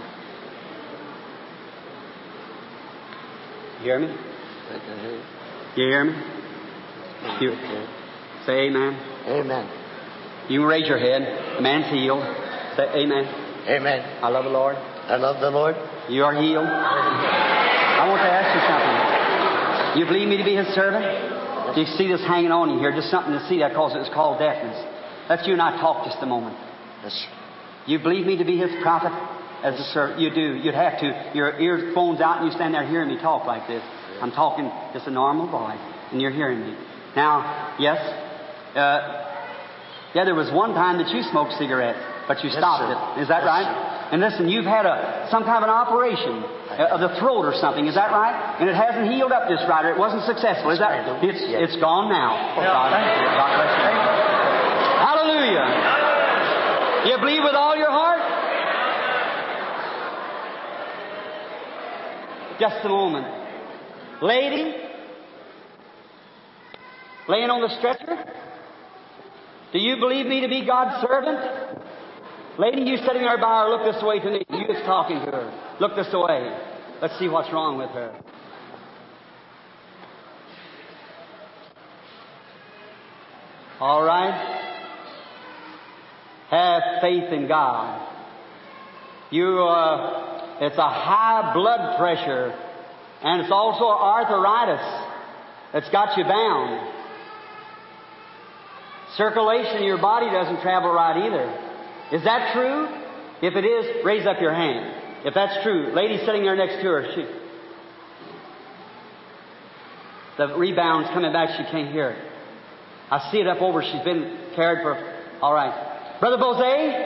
You hear me? You hear me? You, say amen. Amen. You can raise your head. The man's healed. Say amen. Amen. I love the Lord. I love the Lord. You are healed. I want to ask you something. You believe me to be His servant? Do you see this hanging on you here? Just something to see that because it was called deafness. Let you and I talk just a moment. Yes. You believe me to be His prophet? As a servant, you do. You'd have to. Your earphones out and you stand there hearing me talk like this. I'm talking just a normal voice, and you're hearing me. Now, yes, uh, yeah, there was one time that you smoked cigarettes, but you Yes, stopped sir. it. Is that Yes, right? sir. And listen, you've had a some kind of an operation uh, of the throat or something. Is that right? And it hasn't healed up just right, or it wasn't successful. Is that? It's Yes. it's gone now. God, thank you. God bless you. Hallelujah. You believe with all your heart? Just a moment. Lady, laying on the stretcher, do you believe me to be God's servant? Lady, you sitting there by her, look this way to me. You just talking to her. Look this way. Let's see what's wrong with her. All right. Have faith in God. You, uh, it's a high blood pressure, and it's also arthritis that's got you bound. Circulation in your body doesn't travel right either. Is that true? If it is, raise up your hand. If that's true, lady sitting there next to her, she, the rebound's coming back, she can't hear it. I see it up over, she's been cared for. All right. Brother Bose?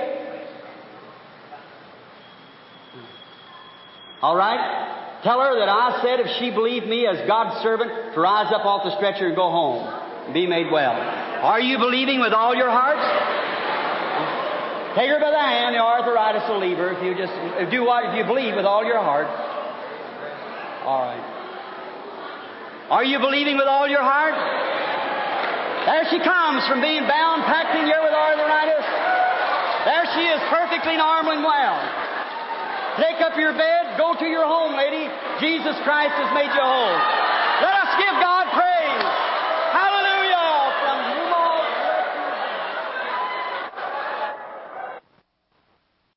All right? Tell her that I said if she believed me as God's servant to rise up off the stretcher and go home and be made well. Are you believing with all your heart? Take her by the hand, the arthritis will leave her if you just do what if you believe with all your heart. All right. Are you believing with all your heart? There she comes from being bound, packed in here with arthritis. There she is, perfectly normal and well. Take up your bed, go to your home, lady. Jesus Christ has made you whole.